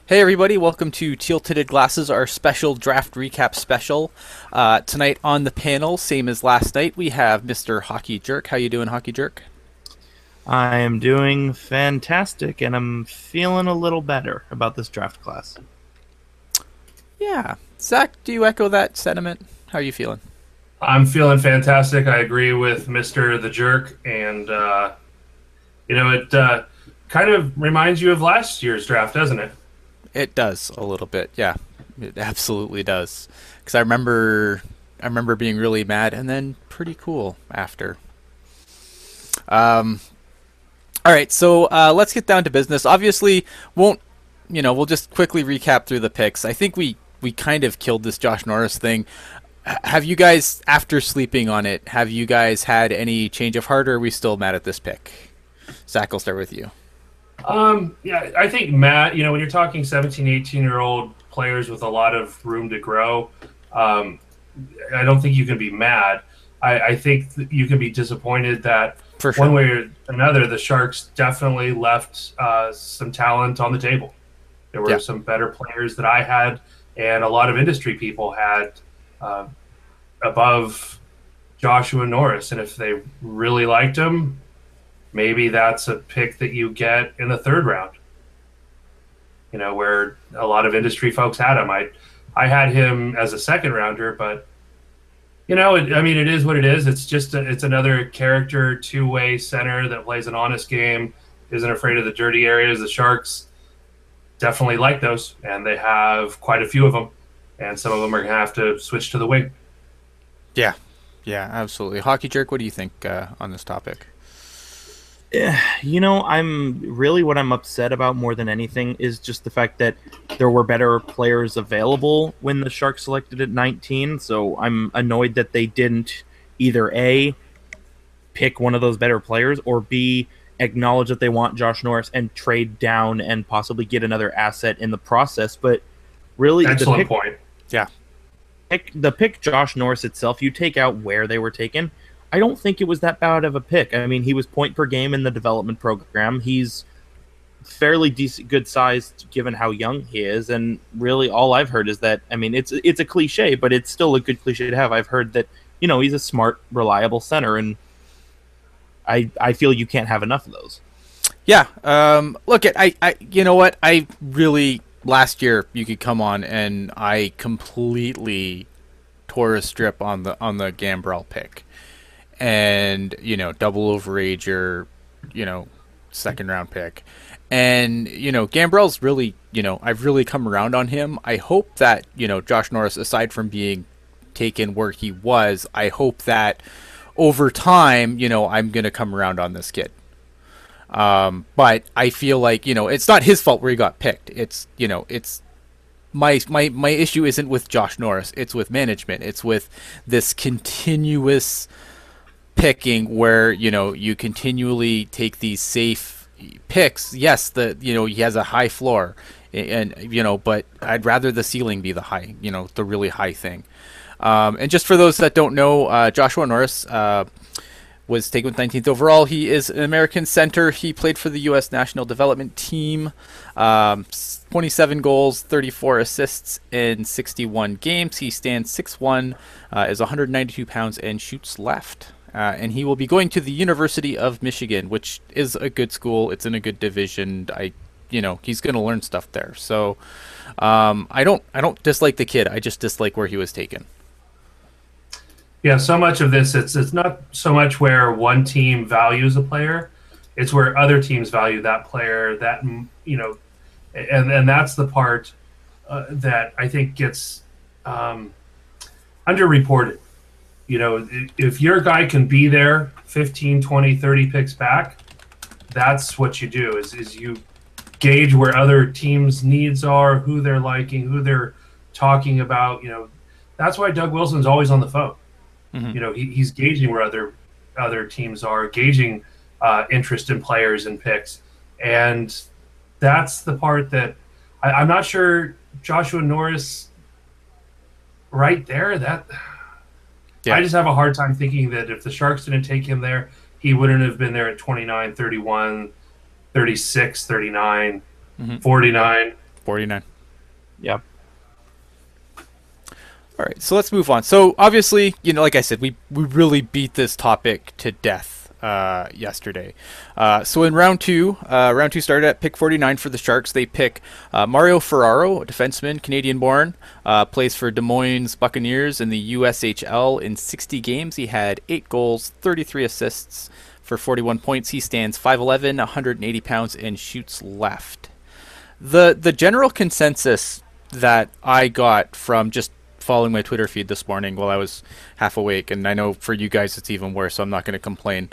Hey everybody, welcome to Teal Tinted Glasses, our special draft recap special. Tonight on the panel, same as last night, we have Mr. Hockey Jerk. How you doing, Hockey Jerk? I am doing fantastic, and I'm feeling a little better about this draft class. Yeah. Zach, do you echo that sentiment? How are you feeling? I'm feeling fantastic. I agree with Mr. The Jerk, and it kind of reminds you of last year's draft, doesn't it? It does a little bit, yeah. It absolutely does. Because I remember being really mad and then pretty cool after. Um, all right, so let's get down to business. Obviously, won't we'll just quickly recap through the picks. I think we kind of killed this Josh Norris thing. Have you guys, after sleeping on it, have you guys had any change of heart, or are we still mad at this pick? Zach, I'll start with you. Yeah, I think Matt, when you're talking 17, 18-year-old players with a lot of room to grow, um, I don't think you can be mad. I think that you can be disappointed that For one sure. way or another, the Sharks definitely left some talent on the table. There were Yeah. some better players that I had, and a lot of industry people had uh, above Joshua Norris. And if they really liked him, maybe that's a pick that you get in the third round. Where a lot of industry folks had him. I had him as a second rounder, but it is what it is. It's just it's another character two-way center that plays an honest game, isn't afraid of the dirty areas. The Sharks definitely like those, and they have quite a few of them, and some of them are going to have to switch to the wing. Yeah. Yeah, absolutely. Hockey Jerk, what do you think on this topic? I'm really what I'm upset about more than anything is just the fact that there were better players available when the Sharks selected at 19. So I'm annoyed that they didn't either A, pick one of those better players, or B, acknowledge that they want Josh Norris and trade down and possibly get another asset in the process. But really, Excellent point. Yeah. the pick Josh Norris itself, you take out where they were taken. I don't think it was that bad of a pick. I mean, he was point per game in the development program. He's fairly decent, good sized given how young he is, and really all I've heard is that it's a cliche, but it's still a good cliche to have. I've heard that he's a smart, reliable center, and I feel you can't have enough of those. Yeah. Look, you know what? I really, last year, you could come on and I completely tore a strip on the Gambrell pick. And, double overager, second round pick. And, Gambrell's really, I've really come around on him. I hope that, Josh Norris, aside from being taken where he was, I hope that over time, I'm going to come around on this kid. But I feel like, it's not his fault where he got picked. It's my issue isn't with Josh Norris. It's with management. It's with this continuous picking where you continually take these safe picks. Yes, he has a high floor, and but I'd rather the ceiling be the high, the really high thing. And just for those that don't know, Joshua Norris was taken with 19th overall. He is an American center. He played for the U.S. National Development Team. 27 goals, 34 assists in 61 games. He stands 6'1", is 192 pounds, and shoots left. And he will be going to the University of Michigan, which is a good school. It's in a good division. He's going to learn stuff there. So, I don't dislike the kid. I just dislike where he was taken. Yeah, so much of this, it's not so much where one team values a player, it's where other teams value that player. And that's the part that I think gets underreported. If your guy can be there 15, 20, 30 picks back, that's what you do is you gauge where other teams' needs are, who they're liking, who they're talking about. That's why Doug Wilson's always on the phone. Mm-hmm. He's gauging where other teams are, gauging interest in players and picks, and that's the part that I'm not sure Joshua Norris right there. That Yeah. I just have a hard time thinking that if the Sharks didn't take him there, he wouldn't have been there at 29, 31, 36, 39, Mm-hmm. 49. 49. Yeah. All right, so let's move on. So obviously, like I said, we really beat this topic to death yesterday. So in round two started at pick 49 for the Sharks. They pick Mario Ferraro, a defenseman, Canadian-born, plays for Des Moines Buccaneers in the USHL. In 60 games, he had 8 goals, 33 assists for 41 points. He stands 5'11", 180 pounds, and shoots left. The general consensus that I got from just following my Twitter feed this morning while I was half awake, and I know for you guys it's even worse, so I'm not going to complain.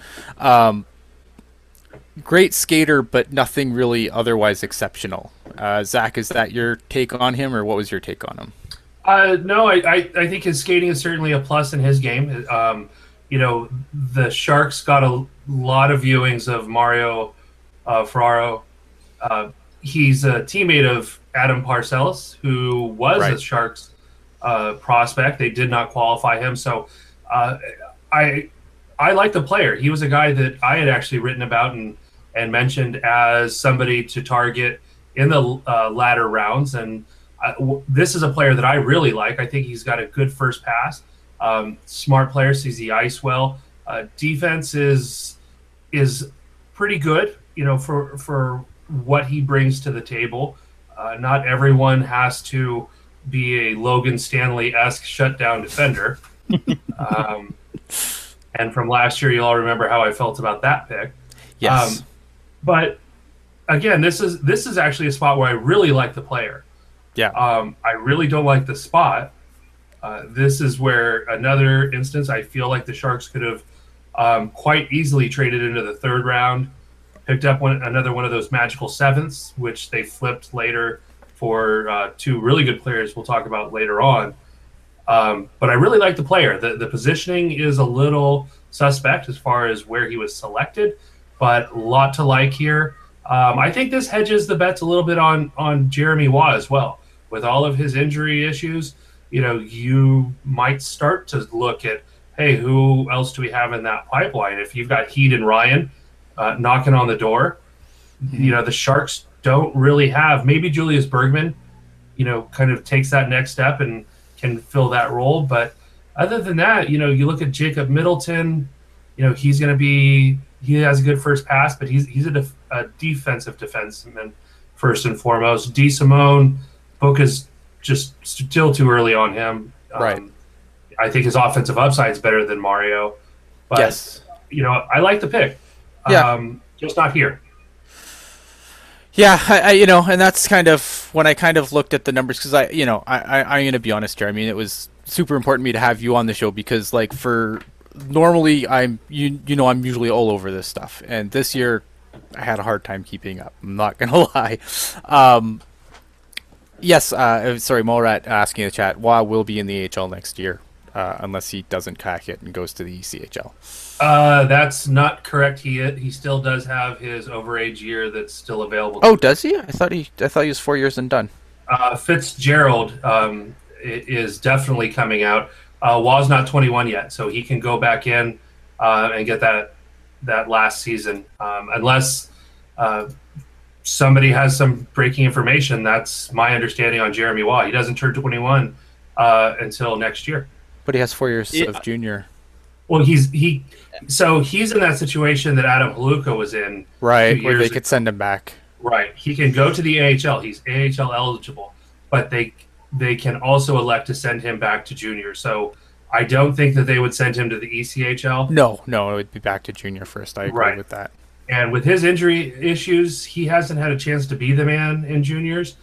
Great skater, but nothing really otherwise exceptional. Zach, is that your take on him, or what was your take on him? No, I think his skating is certainly a plus in his game. The Sharks got a lot of viewings of Mario Ferraro. He's a teammate of Adam Parcells, who was a Sharks prospect. They did not qualify him, so I like the player. He was a guy that I had actually written about and mentioned as somebody to target in the latter rounds. And this is a player that I really like. I think he's got a good first pass. Smart player, sees the ice well. Defense is pretty good, for what he brings to the table. Not everyone has to be a Logan Stanley-esque shutdown defender. And from last year, you all remember how I felt about that pick. Yes. But again, this is actually a spot where I really like the player. Yeah. I really don't like the spot. This is where another instance I feel like the Sharks could have quite easily traded into the third round, picked up another one of those magical sevenths, which they flipped later for 2 really good players we'll talk about later on. But I really like the player. The positioning is a little suspect as far as where he was selected, but a lot to like here. I think this hedges the bets a little bit on Jeremy Waugh as well. With all of his injury issues, you might start to look at, hey, who else do we have in that pipeline? If you've got Heed and Ryan knocking on the door, the Sharks don't really have. Maybe Julius Bergman, kind of takes that next step and can fill that role. But other than that, you look at Jacob Middleton, he's going to be, he has a good first pass, but he's a defensive defenseman first and foremost. D. Simone, book is just still too early on him. Right. I think his offensive upside is better than Mario. But, yes. I like the pick. Yeah. Just not here. Yeah, and that's kind of when I kind of looked at the numbers, because I'm going to be honest here. I mean, it was super important to me to have you on the show because, like, normally I'm usually all over this stuff, and this year I had a hard time keeping up. I'm not going to lie. Yes, sorry, Molrat asking in the chat, Waugh will be in the AHL next year, unless he doesn't crack it and goes to the ECHL. That's not correct. He still does have his overage year that's still available. Oh, does he? I thought he was 4 years and done. Fitzgerald is definitely coming out. Waugh's not 21 yet, so he can go back in and get that last season, unless somebody has some breaking information. That's my understanding on Jeremy Waugh. He doesn't turn 21 until next year. But he has 4 years of junior. Well, he's in that situation that Adam Haluka was in. Right, where they could send him back. Right. He can go to the AHL. He's AHL eligible, but they can also elect to send him back to junior. So I don't think that they would send him to the ECHL. No, it would be back to junior first. I agree with that. And with his injury issues, he hasn't had a chance to be the man in juniors.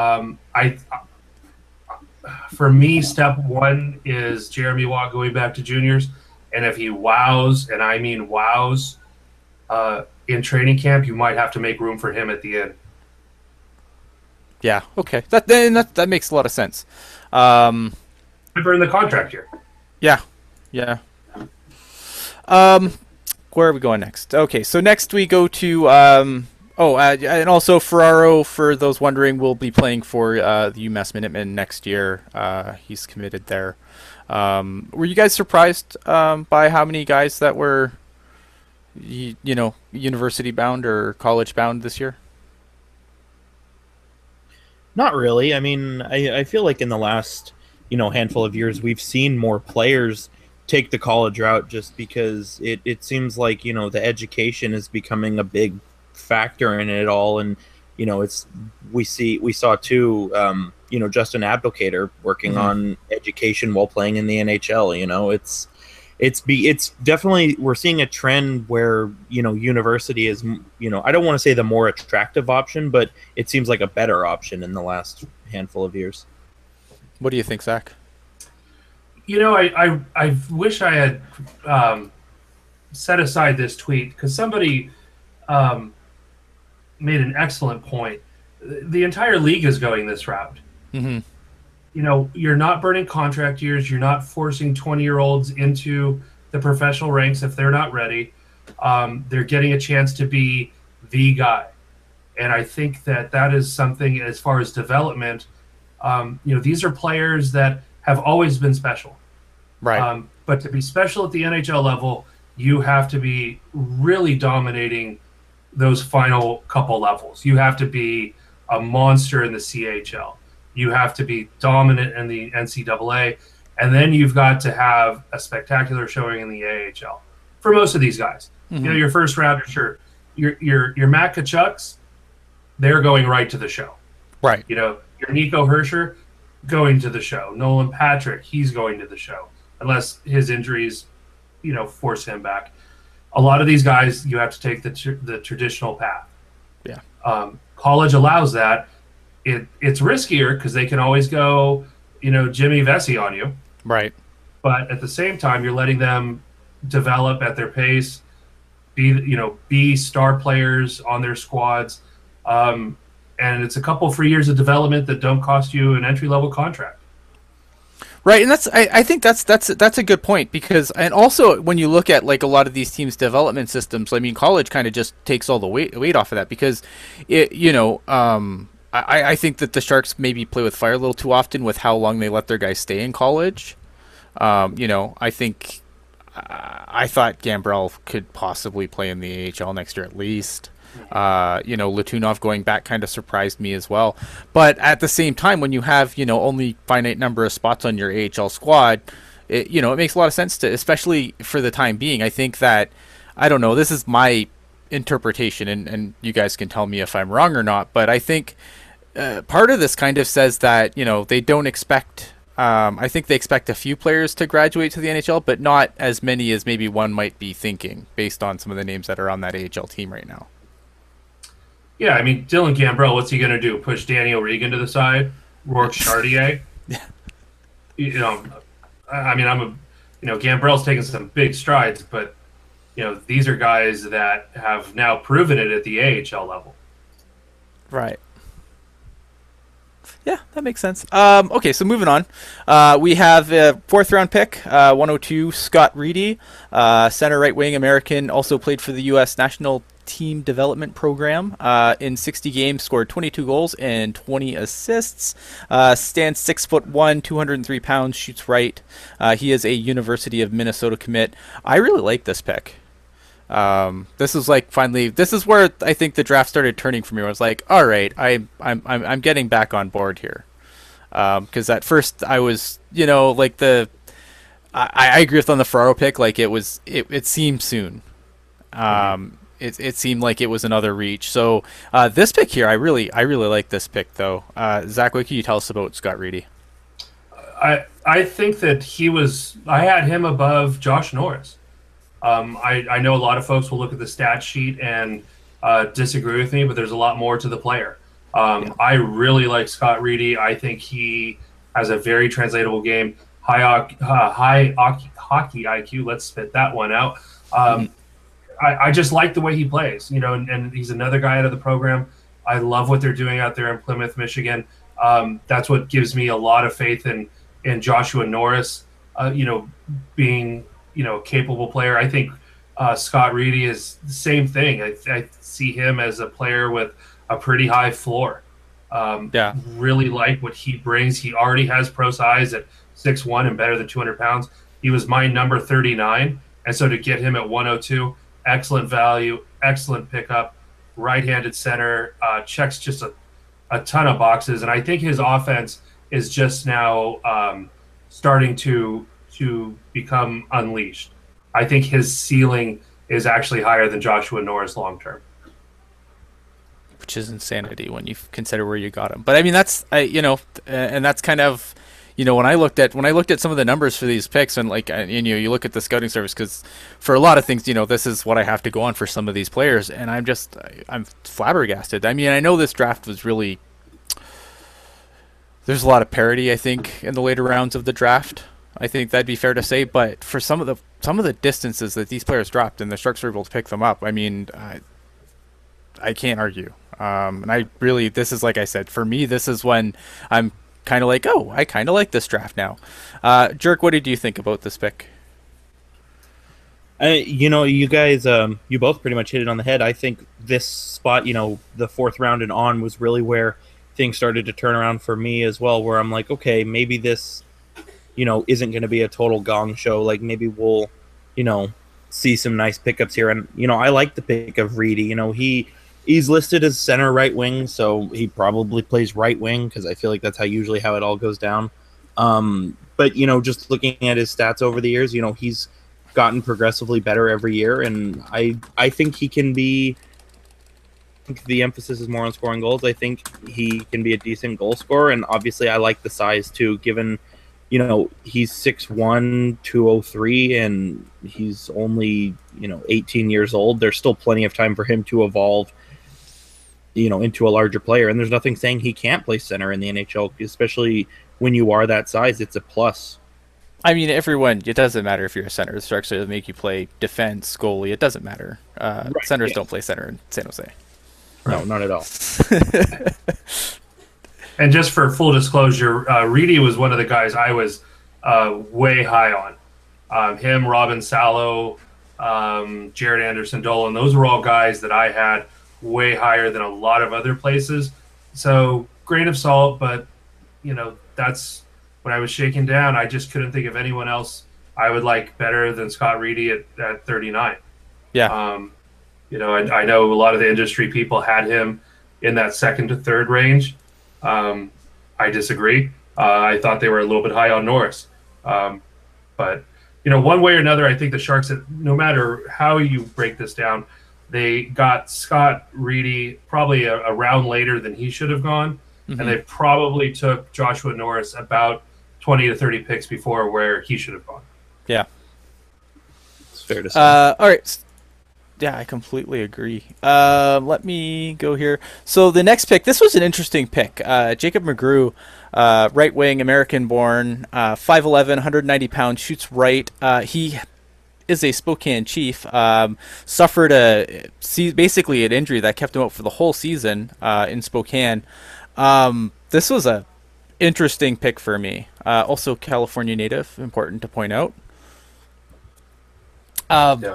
For me, step one is Jeremy Waugh going back to juniors. And if he wows, and I mean wows, in training camp, you might have to make room for him at the end. Yeah, okay. That makes a lot of sense. Earn the contract here. Yeah. Where are we going next? Okay, so next we go to and also Ferraro, for those wondering, will be playing for the UMass Minutemen next year. He's committed there. Were you guys surprised by how many guys that were, university bound or college bound this year? Not really. I mean, I feel like in the last, handful of years, we've seen more players take the college route just because it seems like, the education is becoming a big factor in it all. And, we saw too, Justin Abdelkader working on education while playing in the NHL. It's definitely, we're seeing a trend where university is, I don't want to say the more attractive option, but it seems like a better option in the last handful of years. What do you think, Zach? I wish I had set aside this tweet because somebody made an excellent point. The entire league is going this route. Mm-hmm. You're not burning contract years. You're not forcing 20-year-olds into the professional ranks if they're not ready. They're getting a chance to be the guy. And I think that is something as far as development. These are players that have always been special. Right. But to be special at the NHL level, you have to be really dominating those final couple levels. You have to be a monster in the CHL. You have to be dominant in the NCAA, and then you've got to have a spectacular showing in the AHL. For most of these guys, Mm-hmm. your first rounder, sure, your Matt Kachucks, they're going right to the show. Right. Your Nico Herscher going to the show. Nolan Patrick, he's going to the show, unless his injuries, force him back. A lot of these guys, you have to take the traditional path. Yeah. College allows that. It's riskier because they can always go, Jimmy Vesey on you. Right. But at the same time, you're letting them develop at their pace, be star players on their squads, and it's a couple free years of development that don't cost you an entry-level contract. Right, and I think that's a good point because, and also when you look at like a lot of these teams' development systems, I mean, college kind of just takes all the weight off of that because I think that the Sharks maybe play with fire a little too often with how long they let their guys stay in college. I think I thought Gambrell could possibly play in the AHL next year at least. Latunov going back kind of surprised me as well. But at the same time, when you have, only finite number of spots on your AHL squad, it makes a lot of sense to, especially for the time being. I think that, I don't know, this is my interpretation, and you guys can tell me if I'm wrong or not, but I think part of this kind of says that, they don't expect, I think they expect a few players to graduate to the NHL, but not as many as maybe one might be thinking based on some of the names that are on that AHL team right now. Yeah, I mean, Dylan Gambrell, what's he going to do? Push Danny O'Regan to the side? Rourke Chartier? Yeah. Gambrell's taken some big strides, but, these are guys that have now proven it at the AHL level. Right. Yeah, that makes sense. Okay, so moving on. We have a fourth-round pick, 102, Scott Reedy, center right wing American, also played for the U.S. National Team Development Program. In 60 games, scored 22 goals and 20 assists. Stands 6'1", 203 pounds, shoots right. He is a University of Minnesota commit. I really like this pick. This is like finally. This is where I think the draft started turning for me. Where I was like, all right, I'm getting back on board here. Because at first I was, I agree with on the Ferraro pick. Like it seemed soon. It seemed like it was another reach. So this pick here, I really like this pick though. Zach, what can you tell us about Scott Reedy? I think that I had him above Josh Norris. I know a lot of folks will look at the stat sheet and disagree with me, but there's a lot more to the player. I really like Scott Reedy. I think he has a very translatable game, high hockey IQ. Let's spit that one out. I just like the way he plays, and he's another guy out of the program. I love what they're doing out there in Plymouth, Michigan. That's what gives me a lot of faith in Joshua Norris, being a capable player. I think Scott Reedy is the same thing. I see him as a player with a pretty high floor. Really like what he brings. He already has pro size at 6'1" and better than 200 pounds. He was my number 39, and so to get him at 102, excellent value, excellent pickup, right-handed center, checks just a ton of boxes, and I think his offense is just now starting to become unleashed. I think his ceiling is actually higher than Joshua Norris long term, which is insanity when you consider where you got him. But I mean, and that's kind of, when I looked at some of the numbers for these picks, and you look at the scouting service, because for a lot of things, this is what I have to go on for some of these players, and I'm flabbergasted. I mean, I know this draft was really, there's a lot of parity, I think, in the later rounds of the draft. I think that'd be fair to say, but for some of the distances that these players dropped and the Sharks were able to pick them up, I mean, I can't argue. And this is, like I said, for me, this is when I'm kind of like, oh, I kind of like this draft now. Jerk, what did you think about this pick? You guys, you both pretty much hit it on the head. I think this spot, the fourth round and on, was really where things started to turn around for me as well, where I'm like, okay, maybe this, isn't going to be a total gong show. Like, maybe we'll, see some nice pickups here. And, I like the pick of Reedy. He's listed as center right wing, so he probably plays right wing, because I feel like that's usually how it all goes down. But, just looking at his stats over the years, he's gotten progressively better every year, and I think he can be, the emphasis is more on scoring goals. I think he can be a decent goal scorer, and obviously I like the size too, given he's 6'1", 203, and he's only 18 years old. There's still plenty of time for him to evolve into a larger player, and there's nothing saying he can't play center in the NHL, especially when you are that size. It's a plus. I mean, it doesn't matter if you're a center. The Sharks will make you play defense, goalie. It doesn't matter. Right, Centers don't play center in San Jose. No, not at all. And just for full disclosure, Reedy was one of the guys I was way high on. Him, Robin Salo, Jared Anderson-Dolan, those were all guys that I had way higher than a lot of other places. So grain of salt, but that's when I was shaken down. I just couldn't think of anyone else I would like better than Scott Reedy at 39. Yeah. I know a lot of the industry people had him in that second to third range. I disagree. I thought they were a little bit high on Norris. But one way or another, I think the Sharks, no matter how you break this down, they got Scott Reedy probably a round later than he should have gone, and they probably took Joshua Norris about 20 to 30 picks before where he should have gone. Yeah. It's fair to say. All right. Yeah, I completely agree. Let me go here. So the next pick, this was an interesting pick. Jacob McGrew, right wing, American-born, 5'11", 190 pounds, shoots right. He is a Spokane Chief. Suffered basically an injury that kept him out for the whole season in Spokane. This was a interesting pick for me. Also California native, important to point out. Yeah.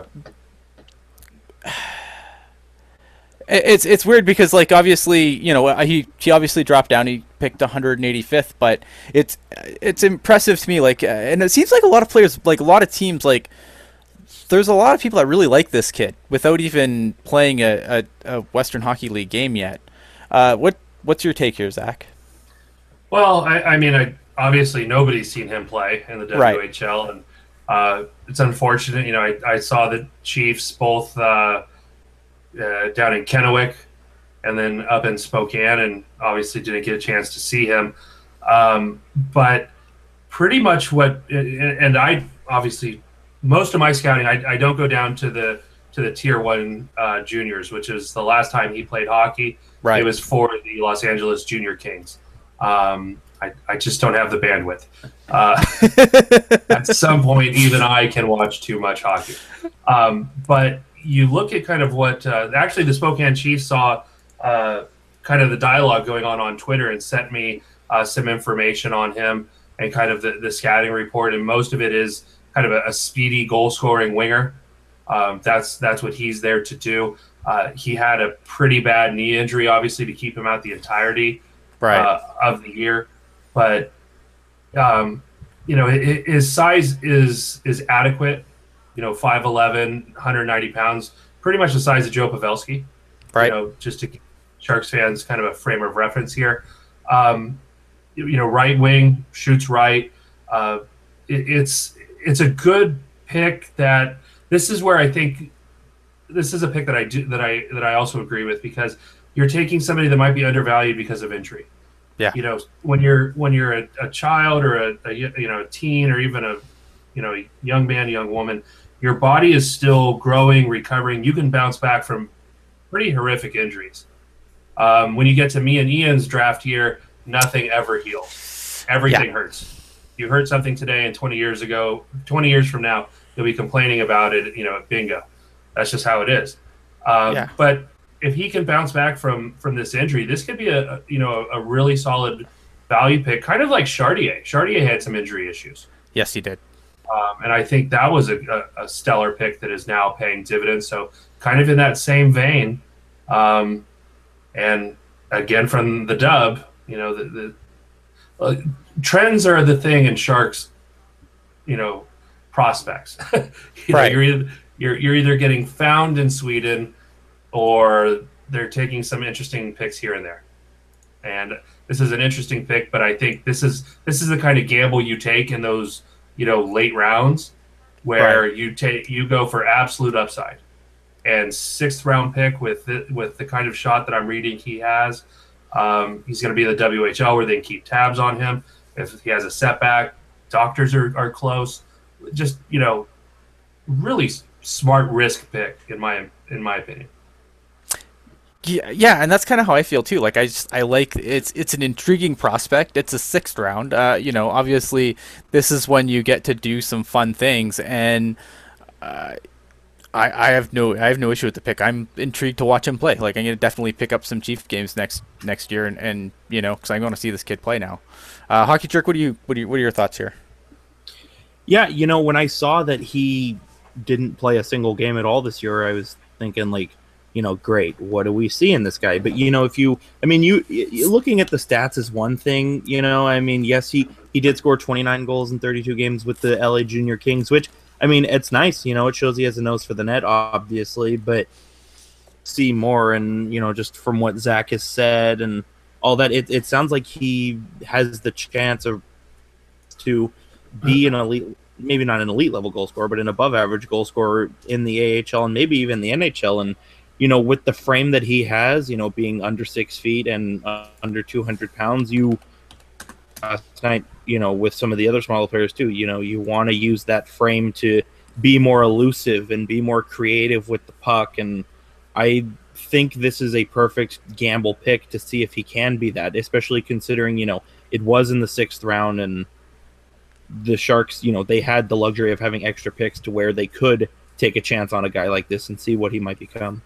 It's weird because, like, obviously, he obviously dropped down. He picked 185th, but it's impressive to me. Like, and it seems like a lot of players, like a lot of teams, like there's a lot of people that really like this kid without even playing a Western Hockey League game yet. What's your take here, Zach? Well, I mean, obviously nobody's seen him play in the WHL, and it's unfortunate. I saw the Chiefs both down in Kennewick and then up in Spokane, and obviously didn't get a chance to see him. But pretty much and I obviously, most of my scouting, I don't go down to the Tier 1 juniors, which is the last time he played hockey. Right. It was for the Los Angeles Junior Kings. I just don't have the bandwidth. At some point, even I can watch too much hockey. But you look at kind of what actually the Spokane Chiefs saw kind of the dialogue going on Twitter and sent me some information on him and kind of the scouting report. And most of it is kind of a speedy goal scoring winger. That's what he's there to do. He had a pretty bad knee injury, obviously, to keep him out the entirety of the year. But his size is adequate. 5'11", 190 pounds, pretty much the size of Joe Pavelski. Right. Just to Sharks fans kind of a frame of reference here. Right wing, shoots right. It's a good pick. That this is where I think this is a pick that I also agree with, because you're taking somebody that might be undervalued because of injury. Yeah. When you're a child or a teen or even a young man, young woman, your body is still growing, recovering. You can bounce back from pretty horrific injuries. When you get to me and Ian's draft year, nothing ever heals. Everything hurts. You hurt something today, and 20 years from now, you'll be complaining about it. Bingo. That's just how it is. But if he can bounce back from this injury, this could be a really solid value pick, kind of like Chartier. Chartier had some injury issues. Yes, he did. And I think that was a stellar pick that is now paying dividends. So kind of in that same vein, and again from the dub, the trends are the thing in Sharks, prospects. Right. You're either getting found in Sweden, or they're taking some interesting picks here and there. And this is an interesting pick, but I think this is the kind of gamble you take in those late rounds, where you go for absolute upside. And 6th round pick with the kind of shot that I'm reading he has, he's going to be the WHL where they can keep tabs on him. If he has a setback, doctors are close. Just really smart risk pick in my opinion. Yeah, and that's kind of how I feel too. Like I like it's an intriguing prospect. It's a 6th round. Obviously this is when you get to do some fun things, and I have no issue with the pick. I'm intrigued to watch him play. Like, I'm gonna definitely pick up some Chiefs games next year, and because I'm going to see this kid play now. Hockey Jerk, what are your thoughts here? Yeah, when I saw that he didn't play a single game at all this year, I was thinking great, what do we see in this guy? But you looking at the stats is one thing. Yes, he did score 29 goals in 32 games with the LA Junior Kings, which it's nice. It shows he has a nose for the net, obviously, but see more. And just from what Zach has said and all that, it sounds like he has the chance to be an elite, maybe not an elite level goal scorer, but an above average goal scorer in the AHL and maybe even the NHL. And with the frame that he has, being under 6 feet and under 200 pounds, tonight, with some of the other smaller players too, you want to use that frame to be more elusive and be more creative with the puck. And I think this is a perfect gamble pick to see if he can be that, especially considering, it was in the 6th round, and the Sharks, they had the luxury of having extra picks to where they could take a chance on a guy like this and see what he might become.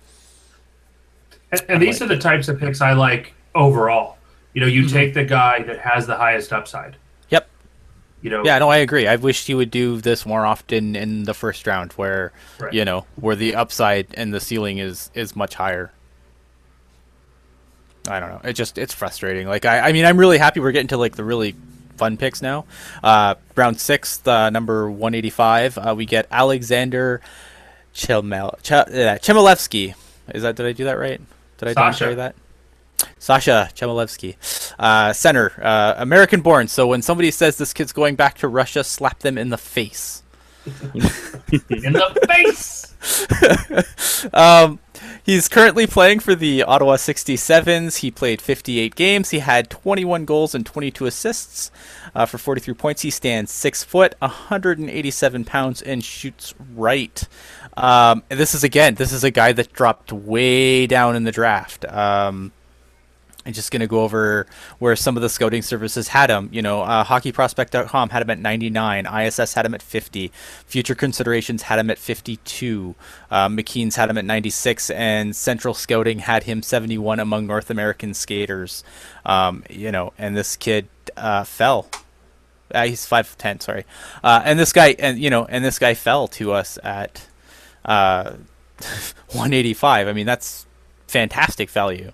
And these are the types of picks I like overall. You take the guy that has the highest upside. Yep. Yeah, no, I agree. I wish he would do this more often in the 1st round, where where the upside and the ceiling is much higher. I don't know. It's frustrating. Like I'm really happy we're getting to the really fun picks now. Round 6th, number 185, we get Alexander Chmelevski. Did I do that right? Did I demonstrate that? Sasha Chmelevski, center, American born. So when somebody says this kid's going back to Russia, slap them in the face. In the face. He's currently playing for the Ottawa 67s. He played 58 games. He had 21 goals and 22 assists for 43 points. He stands 6 foot, 187 pounds, and shoots right. And this is a guy that dropped way down in the draft. I'm just going to go over where some of the scouting services had him. HockeyProspect.com had him at 99. ISS had him at 50. Future Considerations had him at 52. McKean's had him at 96. And Central Scouting had him 71 among North American skaters. And this kid fell. He's 5'10", sorry. And this guy fell to us at 185. I mean, that's fantastic value.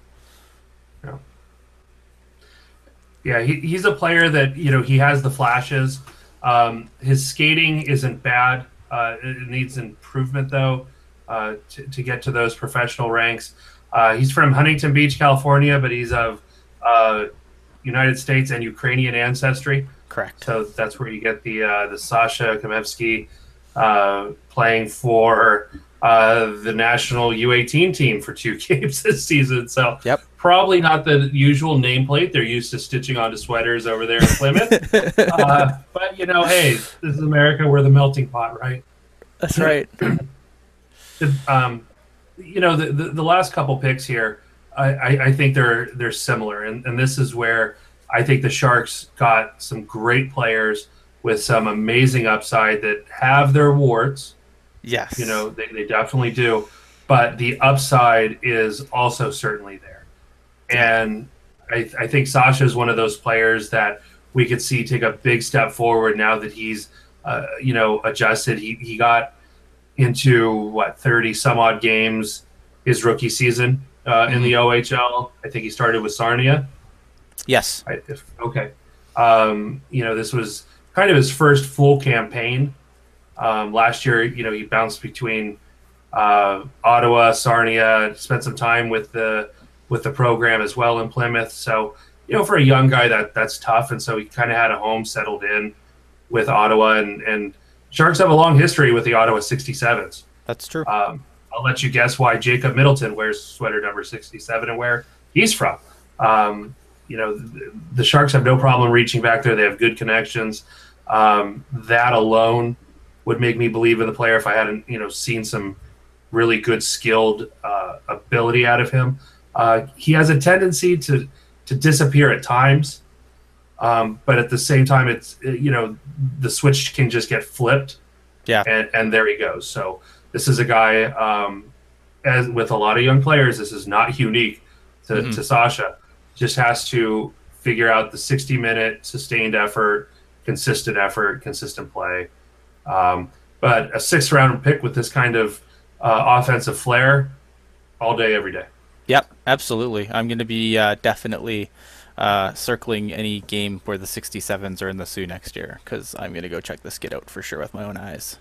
Yeah, he's a player that, he has the flashes. His skating isn't bad. It needs improvement, though, to get to those professional ranks. He's from Huntington Beach, California, but he's of United States and Ukrainian ancestry. Correct. So that's where you get the Sasha Kamevsky playing for the national U18 team for 2 games this season. So probably not the usual nameplate they're used to stitching onto sweaters over there in Plymouth. But, hey, this is America. We're the melting pot, right? That's right. The last couple picks here, I think they're similar. And this is where I think the Sharks got some great players with some amazing upside that have their warts. Yes. They definitely do. But the upside is also certainly there. And I think Sasha is one of those players that we could see take a big step forward now that he's, adjusted. He got into, 30 some odd games his rookie season in the OHL. I think he started with Sarnia. Yes. Okay. This was kind of his first full campaign. Last year, he bounced between Ottawa, Sarnia, spent some time with the program as well in Plymouth. So, for a young guy, that's tough. And so he kind of had a home settled in with Ottawa. And Sharks have a long history with the Ottawa 67s. That's true. I'll let you guess why Jacob Middleton wears sweater number 67 and where he's from. The Sharks have no problem reaching back there. They have good connections. That alone would make me believe in the player if I hadn't, seen some really good skilled ability out of him. He has a tendency to disappear at times, but at the same time, it's the switch can just get flipped. Yeah, and there he goes. So this is a guy, as with a lot of young players, this is not unique to Sasha. Just has to figure out the 60-minute sustained effort, consistent play. But a 6th-round pick with this kind of offensive flair, all day, every day. Yep, absolutely. I'm going to be definitely circling any game where the 67s are in the Sioux next year, because I'm going to go check this kid out for sure with my own eyes.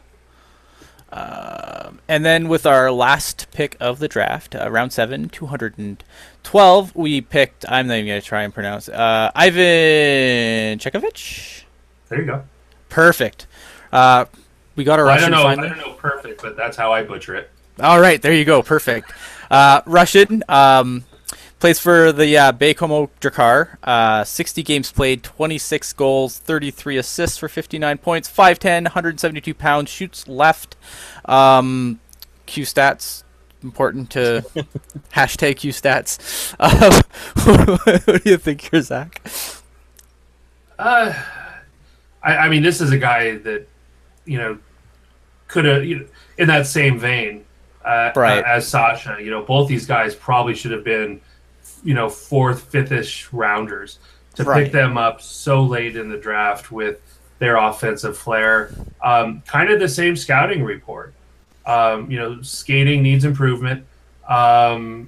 And then with our last pick of the draft, round 7, 212, we picked, I'm not even going to try and pronounce, Ivan Chekovich? There you go. Perfect. We got a Russian. I don't know perfect, but that's how I butcher it. All right, there you go. Perfect. Russian, plays for the Baykomo Drakkar. 60 games played, 26 goals, 33 assists for 59 points, 5'10", 172 pounds, shoots left. Q stats, important to hashtag Q stats. What do you think here, Zach? I mean, this is a guy that, could have, in that same vein, right, as Sasha, both these guys probably should have been, 4th, 5th-ish rounders. To pick them up so late in the draft with their offensive flair. Kind of the same scouting report. Skating needs improvement. Ivan,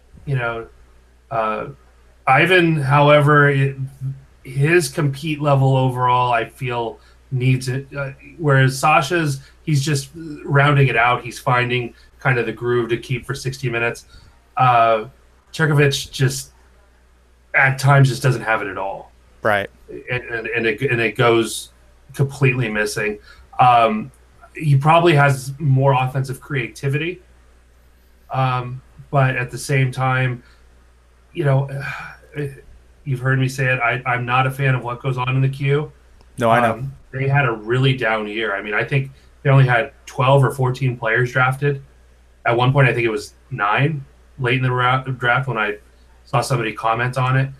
however, his compete level overall, I feel, needs it. Whereas Sasha's, he's just rounding it out. He's finding kind of the groove to keep for 60 minutes. Chekovich just at times just doesn't have it at all. Right. And it goes completely missing. He probably has more offensive creativity. But at the same time, you've heard me say it. I'm not a fan of what goes on in the queue. No, I know. They had a really down year. I mean, I think they only had 12 or 14 players drafted. At one point, I think it was 9 late in the draft when I saw somebody comment on it.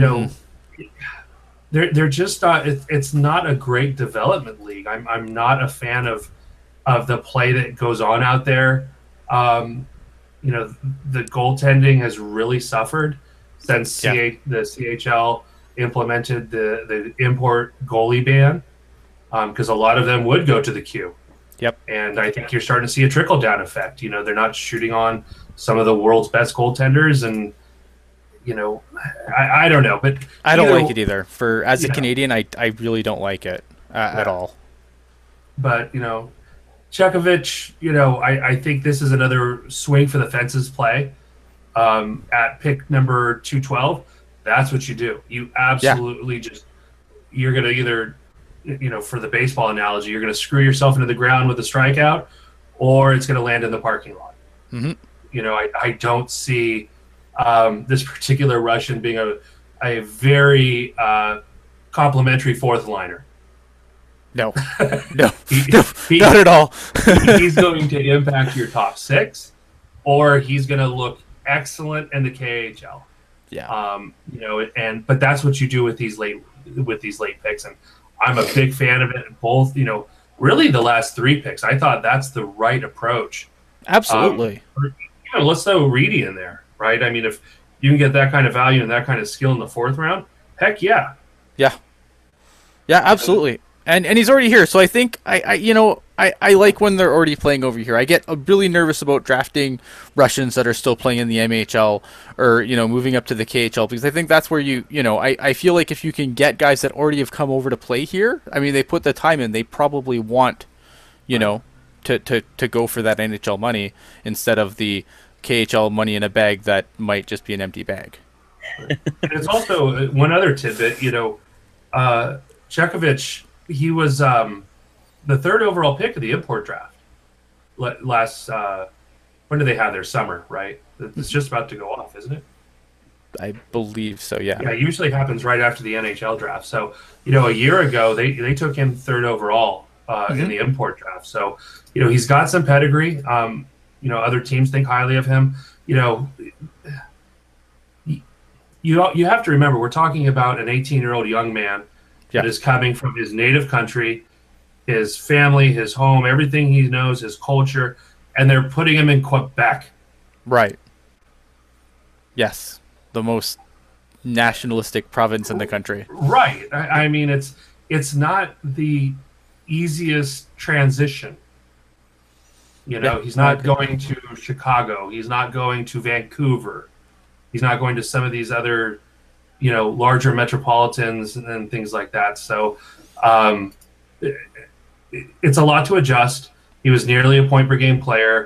They're just not. It's not a great development league. I'm not a fan of the play that goes on out there. The goaltending has really suffered since the CHL implemented the import goalie ban, because a lot of them would go to the queue. Yep. And I think you're starting to see a trickle-down effect. They're not shooting on some of the world's best goaltenders, and I don't know, but I don't like it either. As a Canadian, I really don't like it at all. But Chekovich, I think this is another swing for the fences play. at pick number 212, that's what you do. You Yeah. absolutely just, you're going to either, for the baseball analogy, you're going to screw yourself into the ground with a strikeout, or it's going to land in the parking lot. Mm-hmm. I don't see this particular Russian being a very complimentary fourth liner. No, no, no, He, not at all. he's going to impact your top six, or he's going to look excellent in the KHL. Yeah. But that's what you do with these late picks, and I'm a big fan of it. Both, really the last three picks, I thought that's the right approach. Absolutely. Let's throw Reedy in there, right? I mean, if you can get that kind of value and that kind of skill in the fourth round, heck yeah. Yeah. Yeah, absolutely. And he's already here, so I think I like when they're already playing over here. I get really nervous about drafting Russians that are still playing in the MHL or moving up to the KHL, because I think that's where I feel like if you can get guys that already have come over to play here, I mean they put the time in, they probably want to go for that NHL money instead of the KHL money in a bag that might just be an empty bag. And it's also one other tidbit, Chekovich, he was the third overall pick of the import draft last. When did they have their summer? Right, it's just about to go off, isn't it? I believe so. Yeah. Yeah, it usually happens right after the NHL draft. So a year ago they took him third overall in the import draft. So he's got some pedigree. Other teams think highly of him. You have to remember, we're talking about an 18-year-old young man that is coming from his native country, his family, his home, everything he knows, his culture, and they're putting him in Quebec. Right. Yes. The most nationalistic province in the country. Right. I mean, it's not the easiest transition. He's not going to Chicago. He's not going to Vancouver. He's not going to some of these other larger metropolitans and things like that. So it's a lot to adjust. He was nearly a point per game player.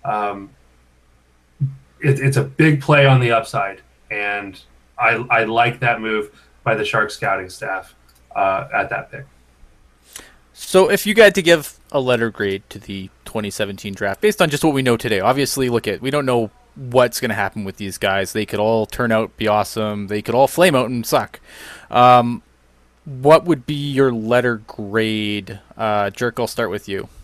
It's a big play on the upside, and I like that move by the Sharks scouting staff at that pick. So if you had to give a letter grade to the 2017 draft based on just what we know today, obviously we don't know what's going to happen with these guys. They could all turn out, be awesome. They could all flame out and suck. What would be your letter grade? Jerk, I'll start with you.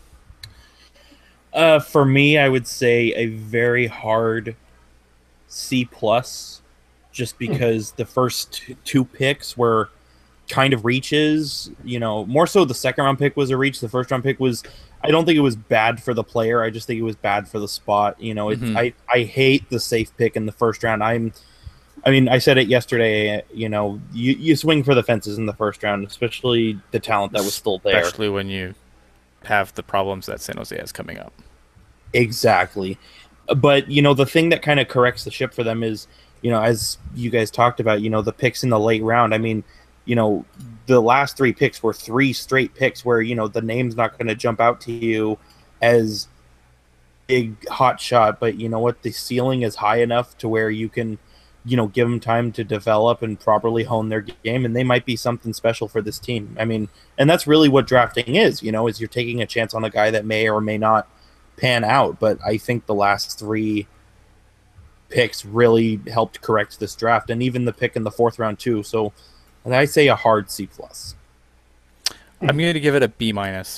For me, I would say a very hard C+, just because the first two picks were kind of reaches. More so the second round pick was a reach. The first round pick was, I don't think it was bad for the player. I just think it was bad for the spot. I hate the safe pick in the first round. I said it yesterday, you swing for the fences in the first round, especially the talent that was still there. Especially when you have the problems that San Jose has coming up. Exactly. But, the thing that kind of corrects the ship for them is, as you guys talked about, the picks in the late round. I mean, the last three picks were three straight picks where, the name's not going to jump out to you as big hot shot, but you know what? The ceiling is high enough to where you can, give them time to develop and properly hone their game, and they might be something special for this team. I mean, and that's really what drafting is, is you're taking a chance on a guy that may or may not pan out. But I think the last three picks really helped correct this draft, and even the pick in the fourth round too. So I say a hard C+. I'm going to give it a B-,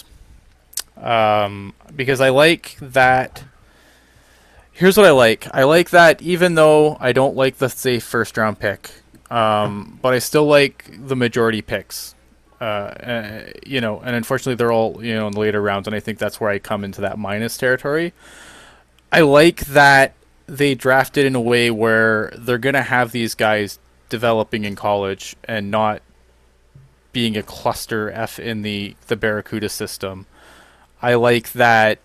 because I like that. Here's what I like. I like that even though I don't like the safe first round pick, but I still like the majority picks. And unfortunately they're all, in the later rounds, and I think that's where I come into that minus territory. I like that they drafted in a way where they're going to have these guys developing in college and not being a cluster F in the Barracuda system. I like that.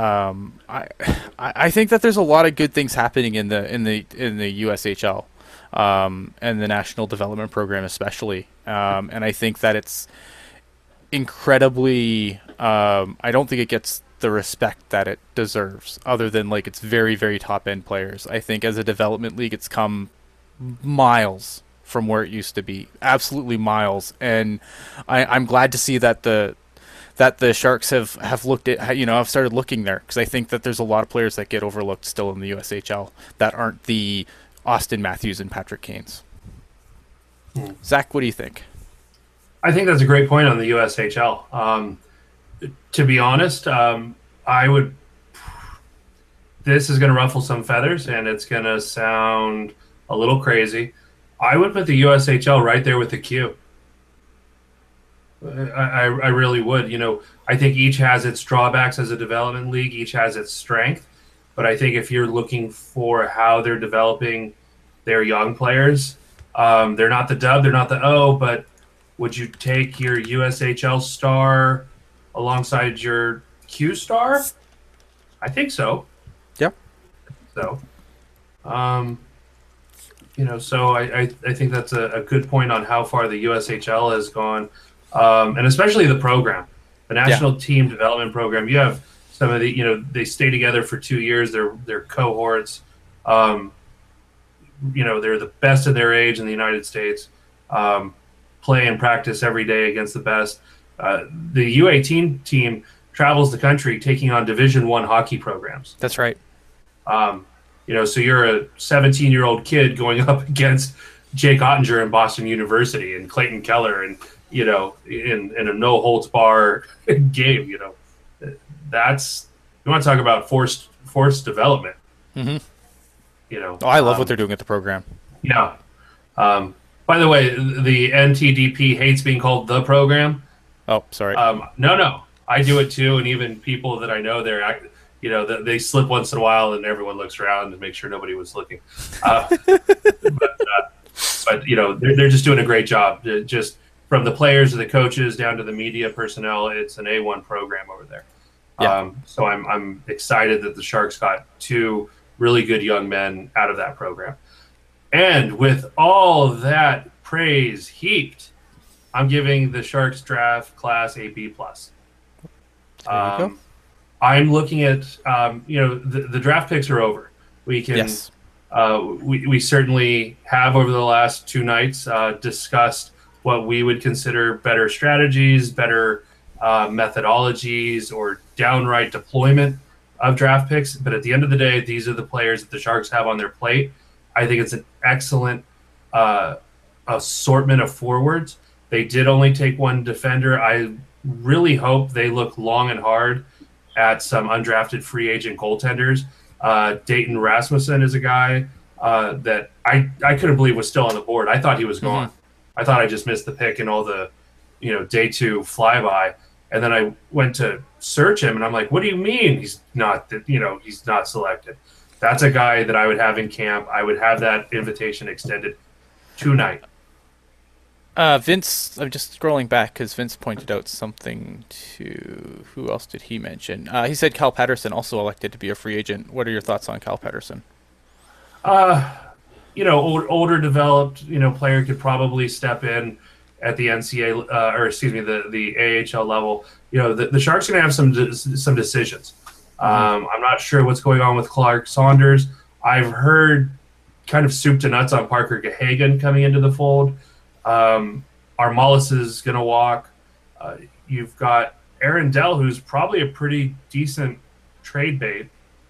I think that there's a lot of good things happening in the USHL, and the National Development Program especially. And I think that it's incredibly. I don't think it gets the respect that it deserves, other than like its very, very top end players. I think as a development league, it's come miles from where it used to be, absolutely miles. And I'm glad to see that the Sharks have looked at, have started looking there, because I think that there's a lot of players that get overlooked still in the USHL that aren't the Austin Matthews and Patrick Kanes. Zach, what do you think? I think that's a great point on the USHL. To be honest, I would. This is going to ruffle some feathers, and it's going to sound a little crazy. I would put the USHL right there with the Q. I really would. I think each has its drawbacks as a development league. Each has its strength. But I think if you're looking for how they're developing their young players, they're not the dub, they're not the O, but would you take your USHL star alongside your Q star? I think so. Yep. So, so I think that's a good point on how far the USHL has gone, and especially the program, the National Team Development Program. You have some of the, they stay together for 2 years. They're cohorts. They're the best of their age in the United States. Play and practice every day against the best. The U18 team travels the country taking on Division I hockey programs. That's right. So you're a 17-year-old kid going up against Jake Ottinger in Boston University and Clayton Keller, and in a no holds bar game. That's, you want to talk about forced development. Mm-hmm. I love what they're doing at the program. Yeah. By the way, the NTDP hates being called the program. Oh, sorry. No, I do it too, and even people that I know, they slip once in a while, and everyone looks around to make sure nobody was looking. But they're just doing a great job. Just from the players to the coaches down to the media personnel, it's an A1 program over there. Yeah. So I'm excited that the Sharks got 2 really good young men out of that program. And with all that praise heaped, I'm giving the Sharks draft class a B+. I'm looking at, the draft picks are over. We can, we certainly have over the last 2 nights discussed what we would consider better strategies, better methodologies, or downright deployment of draft picks. But at the end of the day, these are the players that the Sharks have on their plate. I think it's an excellent assortment of forwards. They did only take 1 defender. I really hope they look long and hard at some undrafted free agent goaltenders. Dayton Rasmussen is a guy that I couldn't believe was still on the board. I thought he was gone. I thought I just missed the pick in all the, day 2 flyby. And then I went to search him, and I'm like, what do you mean he's not, he's not selected? That's a guy that I would have in camp. I would have that invitation extended tonight. Vince, I'm just scrolling back because Vince pointed out something to... Who else did he mention? He said Cal Patterson also elected to be a free agent. What are your thoughts on Cal Patterson? Older developed, player could probably step in at the NCAA, the AHL level. The Sharks are going to have some decisions. I'm not sure what's going on with Clark Saunders. I've heard kind of soup to nuts on Parker Gahagan coming into the fold. Armalis is going to walk. You've got Aaron Dell, who's probably a pretty decent trade bait.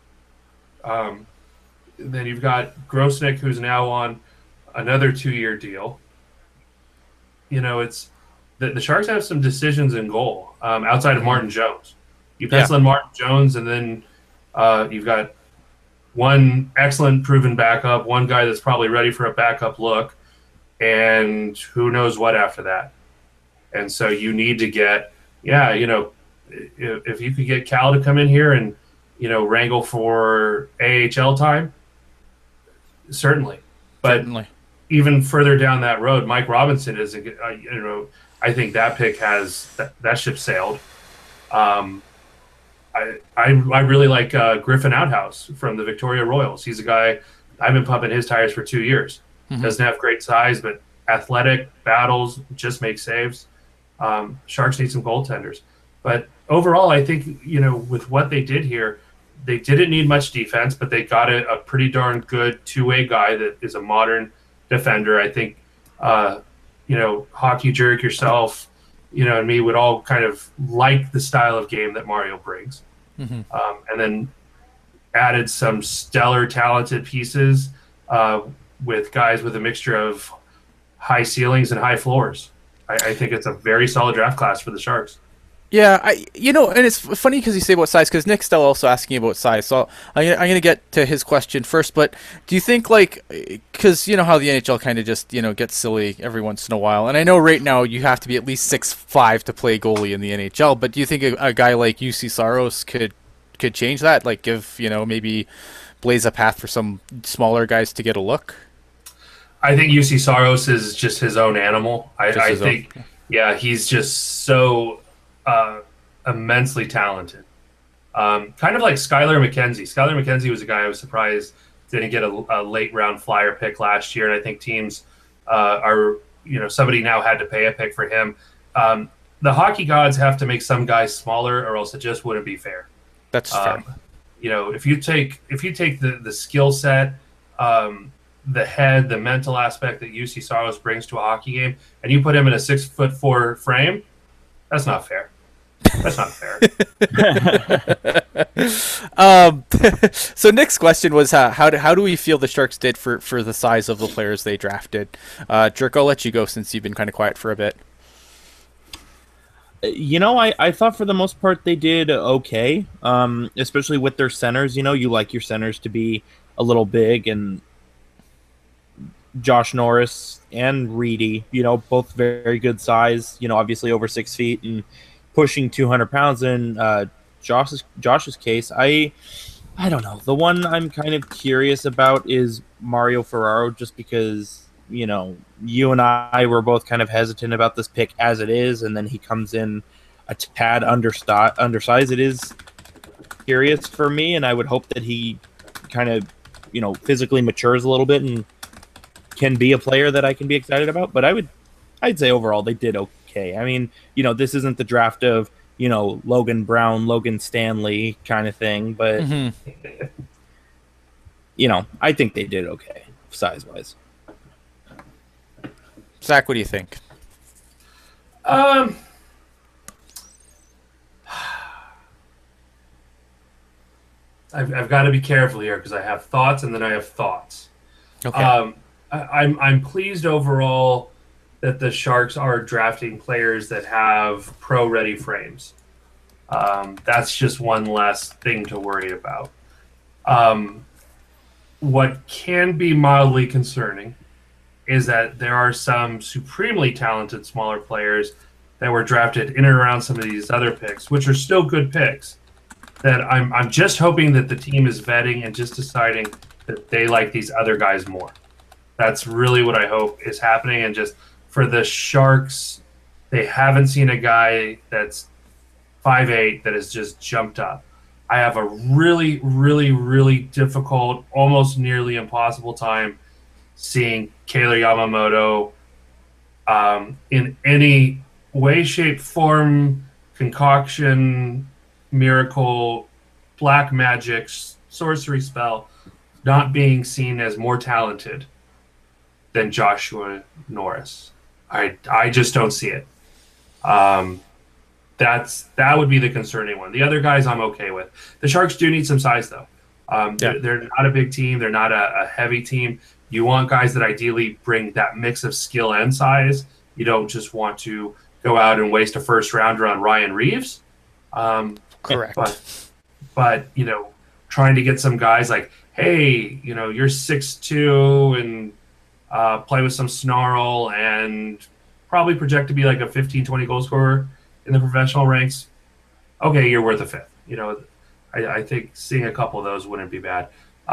Then you've got Grosnick, who's now on another 2-year deal. It's the Sharks have some decisions in goal outside of Martin Jones. You pencil in Martin Jones, and then you've got 1 excellent proven backup, 1 guy that's probably ready for a backup look, and who knows what after that. And so you need to get, if you could get Cal to come in here and, wrangle for AHL time, certainly. But even further down that road, Mike Robinson is, I think that pick has, that ship sailed. I really like Griffin Outhouse from the Victoria Royals. He's a guy, I've been pumping his tires for 2 years. Doesn't have great size, but athletic, battles, just makes saves. Sharks need some goaltenders. But overall, I think, with what they did here, they didn't need much defense, but they got a pretty darn good two-way guy that is a modern defender. I think, Hockey Jerk, yourself, and me would all kind of like the style of game that Mario brings. And then added some stellar, talented pieces with guys with a mixture of high ceilings and high floors. I think it's a very solid draft class for the Sharks. Yeah, and it's funny because you say about size, because Nick's still also asking about size. So I'm gonna get to his question first. But do you think, like, because you know how the NHL kind of just gets silly every once in a while, and I know right now you have to be at least 6'5" to play goalie in the NHL. But do you think a guy like UC Saros could change that? Like, give maybe blaze a path for some smaller guys to get a look? I think UC Saros is just his own animal. I think, yeah, he's just so immensely talented. Kind of like Skylar McKenzie. Skylar McKenzie was a guy I was surprised didn't get a late round flyer pick last year, and I think teams somebody now had to pay a pick for him. The hockey gods have to make some guys smaller, or else it just wouldn't be fair. That's fair. If you take the skill set, the head, the mental aspect that UC Saros brings to a hockey game, and you put him in a 6'4" frame, that's not fair. That's not fair. So Nick's question was, how do we feel the Sharks did for the size of the players they drafted? Jerk, I'll let you go since you've been kind of quiet for a bit. I thought for the most part they did okay, especially with their centers. You like your centers to be a little big, and Josh Norris and Reedy, both very good size, obviously over 6 feet and pushing 200 pounds. In Josh's case, I don't know. The one I'm kind of curious about is Mario Ferraro, just because, you and I were both kind of hesitant about this pick as it is, and then he comes in a tad undersized. It is curious for me, and I would hope that he kind of, physically matures a little bit and can be a player that I can be excited about. But I'd say overall they did okay. I mean, this isn't the draft of, Logan Brown, Logan Stanley kind of thing, but I think they did okay size-wise. Zach, what do you think? I've got to be careful here because I have thoughts and then I have thoughts. Okay. I'm pleased overall that the Sharks are drafting players that have pro-ready frames. That's just one less thing to worry about. What can be mildly concerning is that there are some supremely talented smaller players that were drafted in and around some of these other picks, which are still good picks, that I'm just hoping that the team is vetting and just deciding that they like these other guys more. That's really what I hope is happening. And just for the Sharks, they haven't seen a guy that's 5'8" that has just jumped up. I have a really, really, really difficult, almost nearly impossible time seeing Kailer Yamamoto in any way, shape, form, concoction, miracle, black magic, sorcery spell, not being seen as more talented than Joshua Norris. I just don't see it. That would be the concerning one. The other guys I'm okay with. The Sharks do need some size, though. They're not a big team. They're not a heavy team. You want guys that ideally bring that mix of skill and size. You don't just want to go out and waste a first rounder on Ryan Reeves. Correct. But trying to get some guys like, hey, you're 6'2" and play with some snarl and probably project to be like a 15, 20 goal scorer in the professional ranks. Okay, you're worth a fifth. I think seeing a couple of those wouldn't be bad.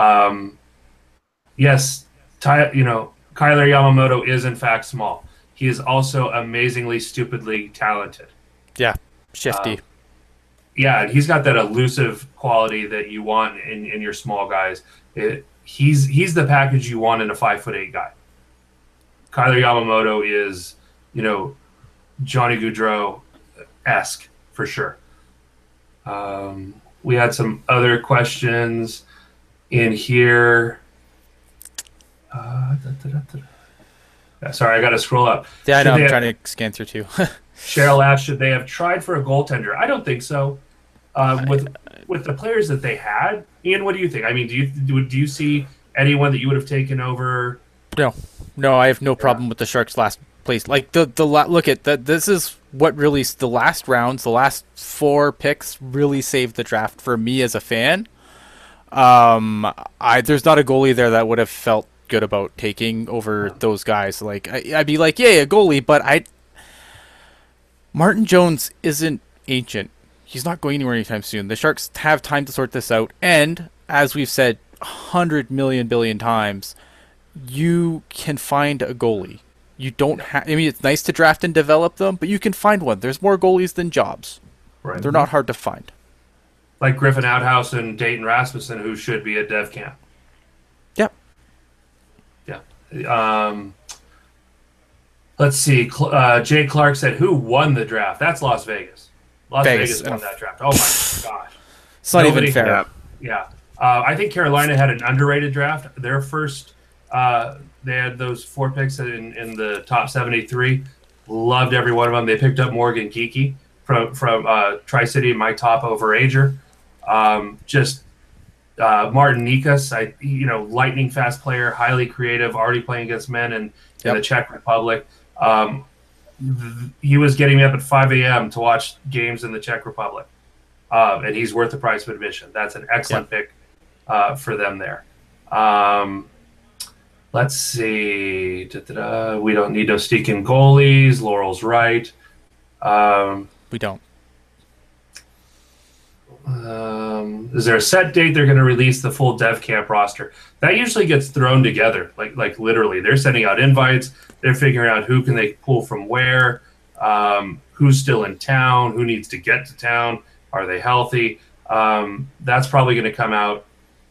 Yes, Kailer Yamamoto is in fact small. He is also amazingly, stupidly talented. Yeah, shifty. Yeah, he's got that elusive quality that you want in your small guys. He's the package you want in a 5'8" guy. Kailer Yamamoto is, Johnny Gaudreau-esque for sure. We had some other questions in here. Yeah, sorry, I got to scroll up. Yeah, I know. I'm trying to scan through too. Cheryl asked, should they have tried for a goaltender? I don't think so. With the players that they had, Ian, what do you think? I mean, do you see anyone that you would have taken over? No, I have no problem with the Sharks' last place. Like look at that. This is what really the last rounds, the last 4 picks really saved the draft for me as a fan. There's not a goalie there that would have felt good about taking over those guys. Like I'd be like, yeah, a goalie, but Martin Jones isn't ancient. He's not going anywhere anytime soon. The Sharks have time to sort this out, and as we've said 100 million billion times, you can find a goalie. You don't have. I mean, it's nice to draft and develop them, but you can find one. There's more goalies than jobs. Right. They're not hard to find. Like Griffin Outhouse and Dayton Rasmussen, who should be at Dev Camp. Yep. Yeah. Let's see. Jay Clark said, "Who won the draft?" That's Las Vegas. Las Vegas won that draft. Oh my gosh. It's not even fair. Yeah. I think Carolina had an underrated draft. Their first, they had those 4 picks in the top 73. Loved every one of them. They picked up Morgan Geekie from Tri-City, my top overager. Martin Nikas, lightning fast player, highly creative, already playing against men in the Czech Republic. He was getting me up at 5 a.m. to watch games in the Czech Republic. And he's worth the price of admission. That's an excellent pick for them there. Let's see. We don't need no stinking goalies. Laurel's right. We don't. Is there a set date they're going to release the full Dev Camp roster? That usually gets thrown together, like literally. They're sending out invites. They're figuring out who can they pull from where, who's still in town, who needs to get to town, are they healthy? That's probably going to come out.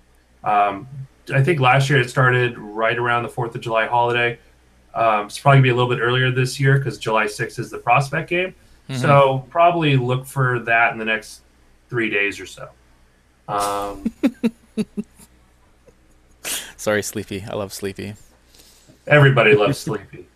I think last year it started right around the 4th of July holiday. It's probably going to be a little bit earlier this year because July 6th is the prospect game. Mm-hmm. So probably look for that in the next 3 days or so. Sorry, Sleepy. I love Sleepy. Everybody loves Sleepy.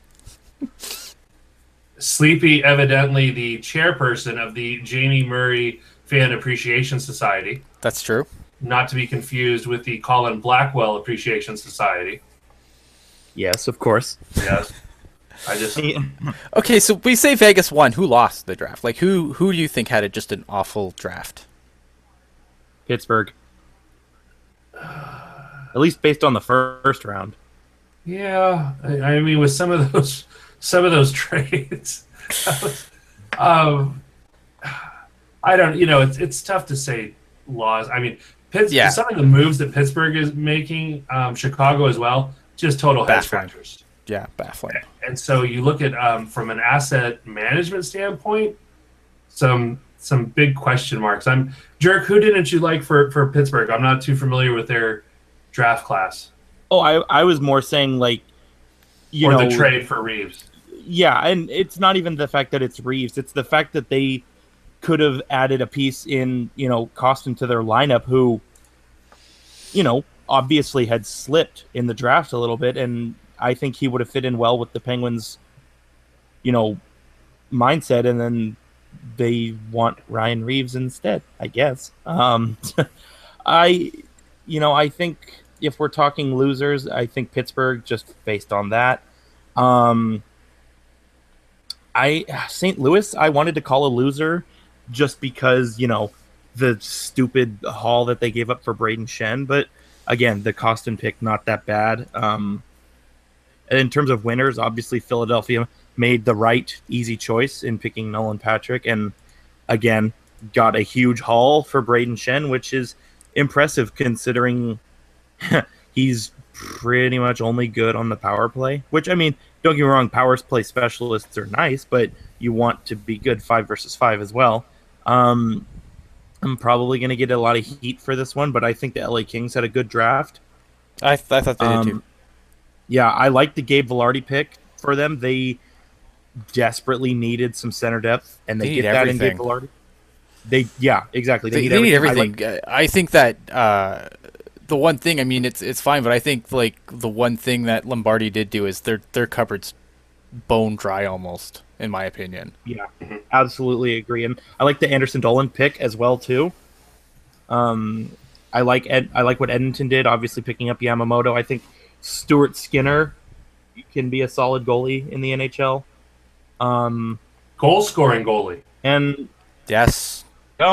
Sleepy, evidently the chairperson of the Jamie Murray Fan Appreciation Society. That's true. Not to be confused with the Colin Blackwell Appreciation Society. Yes, of course. Yes. I just... Okay, so we say Vegas won. Who lost the draft? Like, who do you think had just an awful draft? Pittsburgh. At least based on the first round. Yeah, I mean, with some of those trades, I don't. It's tough to say laws. I mean, some of the moves that Pittsburgh is making, Chicago as well, just total head scratchers. Yeah, baffling. And so you look at from an asset management standpoint, some big question marks. Jerk, who didn't you like for Pittsburgh? I'm not too familiar with their draft class. Oh, I was more saying the trade for Reeves. Yeah, and it's not even the fact that it's Reeves. It's the fact that they could have added a piece in, Costin to their lineup who, obviously had slipped in the draft a little bit, and I think he would have fit in well with the Penguins, mindset, and then they want Ryan Reeves instead, I guess. I think if we're talking losers, I think Pittsburgh, just based on that. St. Louis, I wanted to call a loser just because, the stupid haul that they gave up for Braden Shen. But again, the Costin pick, not that bad. In terms of winners, obviously Philadelphia made the right, easy choice in picking Nolan Patrick. And again, got a huge haul for Braden Shen, which is impressive considering he's pretty much only good on the power play, which, I mean, don't get me wrong, power play specialists are nice, but you want to be good 5 versus 5 as well. I'm probably going to get a lot of heat for this one, but I think the LA Kings had a good draft. I thought they did too. Yeah, I like the Gabe Velarde pick for them. They desperately needed some center depth, and they get that in Gabe Velarde. Exactly. They need everything. I think that the one thing, I mean, it's fine, but I think like the one thing that Lombardi did do is their cupboard's bone dry almost, in my opinion. Yeah, absolutely agree. And I like the Anderson Dolan pick as well too. I like what Edmonton did, obviously picking up Yamamoto. I think Stuart Skinner can be a solid goalie in the NHL. Goal scoring goalie. And Yes.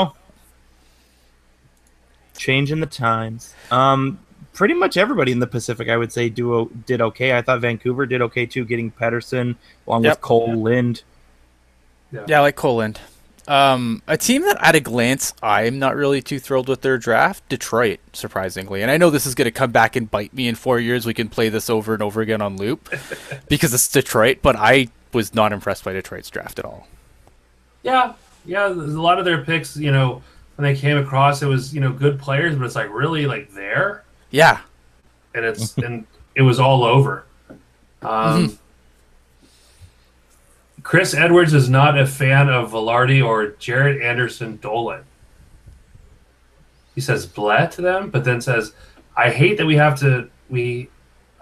Changing the times. Pretty much everybody in the Pacific, I would say, did okay. I thought Vancouver did okay too, getting Pettersson along with Cole Lind. Yeah, I like Cole Lind. A team that at a glance I'm not really too thrilled with their draft, Detroit, surprisingly. And I know this is going to come back and bite me in 4 years. We can play this over and over again on loop because it's Detroit, but I was not impressed by Detroit's draft at all. Yeah, there's a lot of their picks, when they came across, it was, good players, but it's like really like there. Yeah. And and it was all over. Chris Edwards is not a fan of Velarde or Jared Anderson Dolan. He says bleh to them, but then says, I hate that we have to hate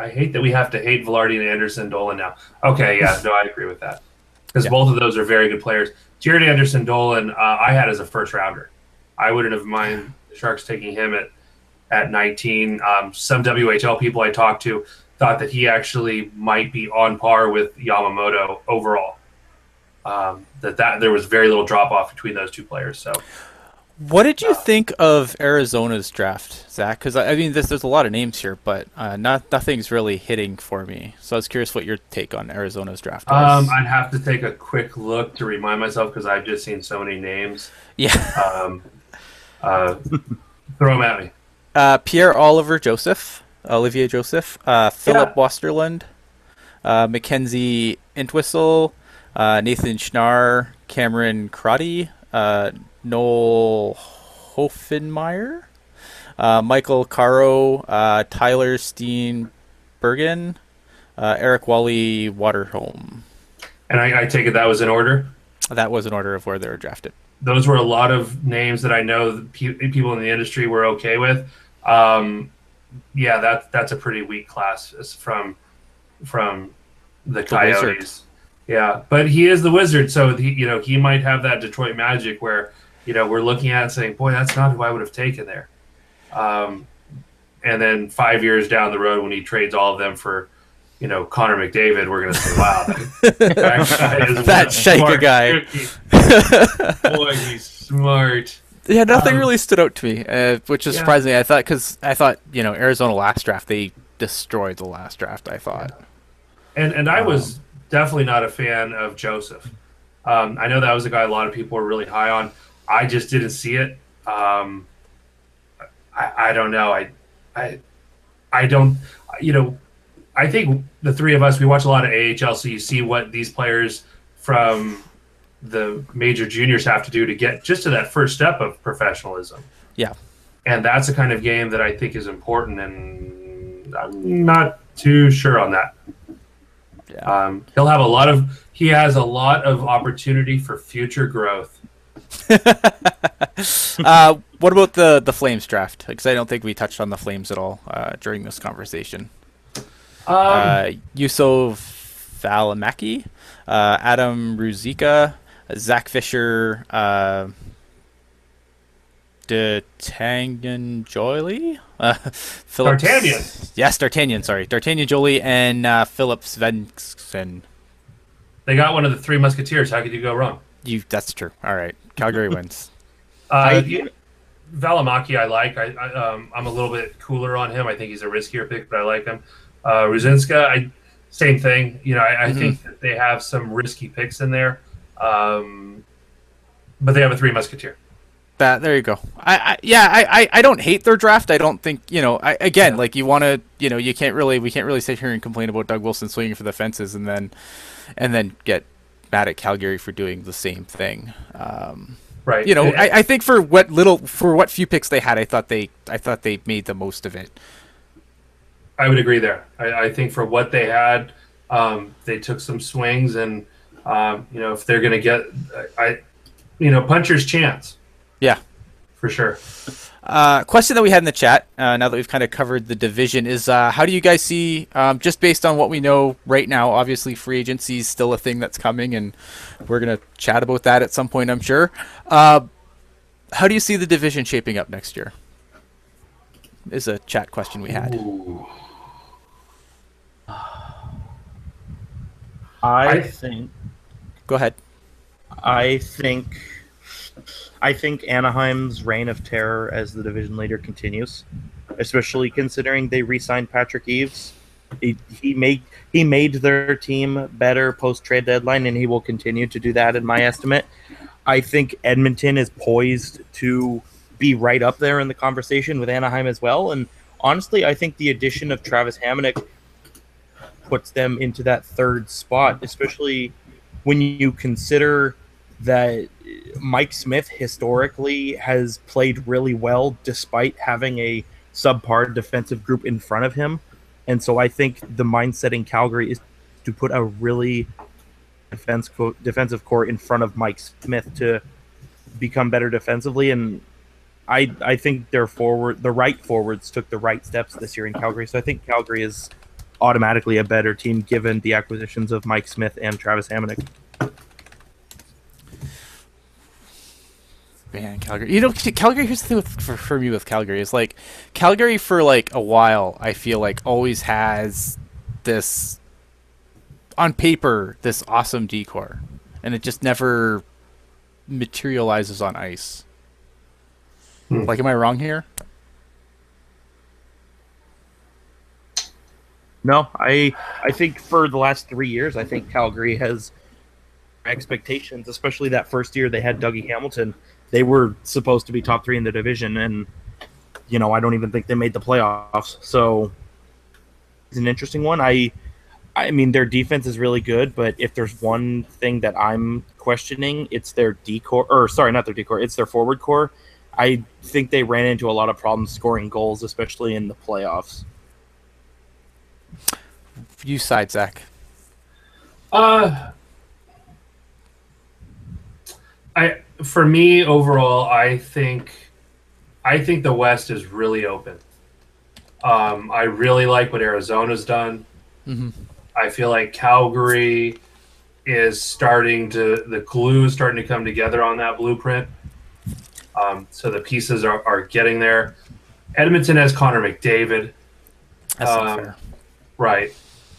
Velarde and Anderson Dolan now. Okay, yeah, no, I agree with that. Because both of those are very good players. Jared Anderson Dolan, I had as a first rounder. I wouldn't have minded the Sharks taking him at 19. Some WHL people I talked to thought that he actually might be on par with Yamamoto overall. That there was very little drop off between those two players. So, what did you think of Arizona's draft, Zach? Because I mean, there's a lot of names here, but nothing's really hitting for me. So I was curious what your take on Arizona's draft was. I'd have to take a quick look to remind myself because I've just seen so many names. Yeah. Throw them at me. Pierre-Olivier Joseph, Philip Westerlund, Mackenzie Entwistle, Nathan Schnarr, Cameron Crotty, Noel Hoffenmeyer, Michael Caro, Tyler Steenbergen, Eric Wally Waterholm. And I take it that was in order? That was in order of where they were drafted. Those were a lot of names that I know that people in the industry were okay with. That's a pretty weak class from the Coyotes. Wizard. Yeah, but he is the Wizard, so he might have that Detroit magic where we're looking at it saying, boy, that's not who I would have taken there. And then 5 years down the road when he trades all of them for Connor McDavid, we're going to say, wow, that Shaika guy. Boy, he's smart. Yeah, nothing really stood out to me, which is surprising. I thought Arizona last draft, they destroyed the last draft, I thought. And I was definitely not a fan of Joseph. I know that was a guy a lot of people were really high on. I just didn't see it. I don't know. I don't. I think the three of us, we watch a lot of AHL, so you see what these players from the major juniors have to do to get just to that first step of professionalism. Yeah. And that's the kind of game that I think is important, and I'm not too sure on that. Yeah. He has a lot of opportunity for future growth. What about the Flames draft? Because I don't think we touched on the Flames at all during this conversation. Yusuf Valimaki, Adam Ruzicka, Zach Fisher, D'Artagnan, D'Artagnan. Yes, D'Artagnan. Sorry, D'Artagnan Jolie and Philip Svensson. They got one of the Three Musketeers. How could you go wrong? That's true. All right, Calgary wins. Valimaki, I like. I'm a little bit cooler on him. I think he's a riskier pick, but I like him. Ruzicka, same thing. I think that they have some risky picks in there, but they have a Three Musketeer. There you go. I don't hate their draft. I don't think like you want to we can't really sit here and complain about Doug Wilson swinging for the fences and then get mad at Calgary for doing the same thing. Right. I think for what few picks they had, I thought they made the most of it. I would agree there. I think for what they had, they took some swings, and if they're going to get, puncher's chance. Yeah. for sure. Question that we had in the chat, now that we've kind of covered the division, is how do you guys see, just based on what we know right now, obviously free agency is still a thing that's coming, and we're going to chat about that at some point, I'm sure. How do you see the division shaping up next year? Is a chat question we had. Ooh. I think Go ahead. I think Anaheim's reign of terror as the division leader continues, especially considering they re-signed Patrick Eaves. He made their team better post trade deadline, and he will continue to do that in my estimate. I think Edmonton is poised to be right up there in the conversation with Anaheim as well. And honestly, I think the addition of Travis Hamonic puts them into that third spot, especially when you consider that Mike Smith historically has played really well despite having a subpar defensive group in front of him. And so I think the mindset in Calgary is to put a really defensive core in front of Mike Smith to become better defensively. And I think the right forwards took the right steps this year in Calgary. So I think Calgary is automatically a better team given the acquisitions of Mike Smith and Travis Hamonic. Man, Calgary. You know, Calgary, here's the thing for me with Calgary is like Calgary for like a while, I feel like always has this on paper, this awesome decor, and it just never materializes on ice. Like, am I wrong here? No, I think for the last 3 years, I think Calgary has expectations, especially that first year they had Dougie Hamilton. They were supposed to be top 3 in the division, and I don't even think they made the playoffs. So it's an interesting one. I mean, their defense is really good, but if there's one thing that I'm questioning, it's their decor. Or sorry, not their decor. It's their forward core. I think they ran into a lot of problems scoring goals, especially in the playoffs. You side, Zach. For me overall, I think the West is really open. I really like what Arizona's done. Mm-hmm. I feel like Calgary is the glue is starting to come together on that blueprint. So the pieces are getting there. Edmonton has Connor McDavid. That's not fair. Right.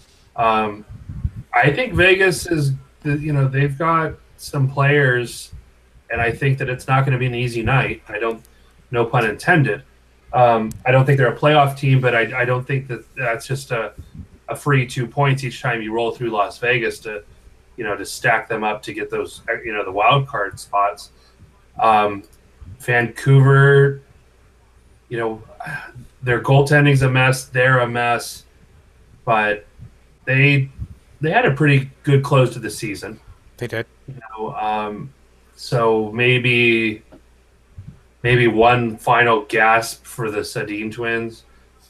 I think Vegas is, they've got some players, and I think that it's not going to be an easy night. No pun intended. I don't think they're a playoff team, but I don't think that's just a free 2 points each time you roll through Las Vegas to stack them up to get those, the wild card spots. Vancouver, their goaltending's a mess. They're a mess, but they had a pretty good close to the season. They did. So maybe one final gasp for the Sedin twins.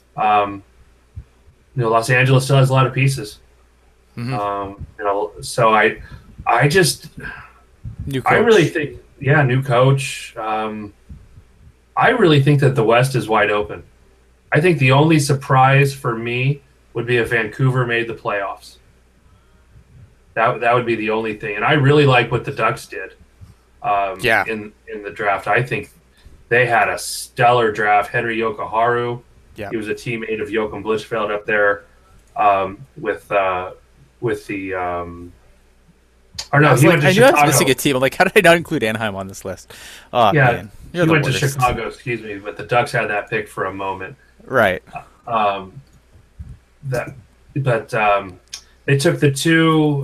Los Angeles still has a lot of pieces. Mm-hmm. So I just New coach. I really think, new coach. I really think that the West is wide open. I think the only surprise for me would be if Vancouver made the playoffs. That would be the only thing. And I really like what the Ducks did in the draft. I think they had a stellar draft. Henry Yokoharu. Yeah. He was a teammate of Joachim Blichfeld up there with the or no, he went to Chicago. I was missing a team. I'm like, how did I not include Anaheim on this list? Oh, yeah, man. He went to Chicago, excuse me, but the Ducks had that pick for a moment. Right. They took the two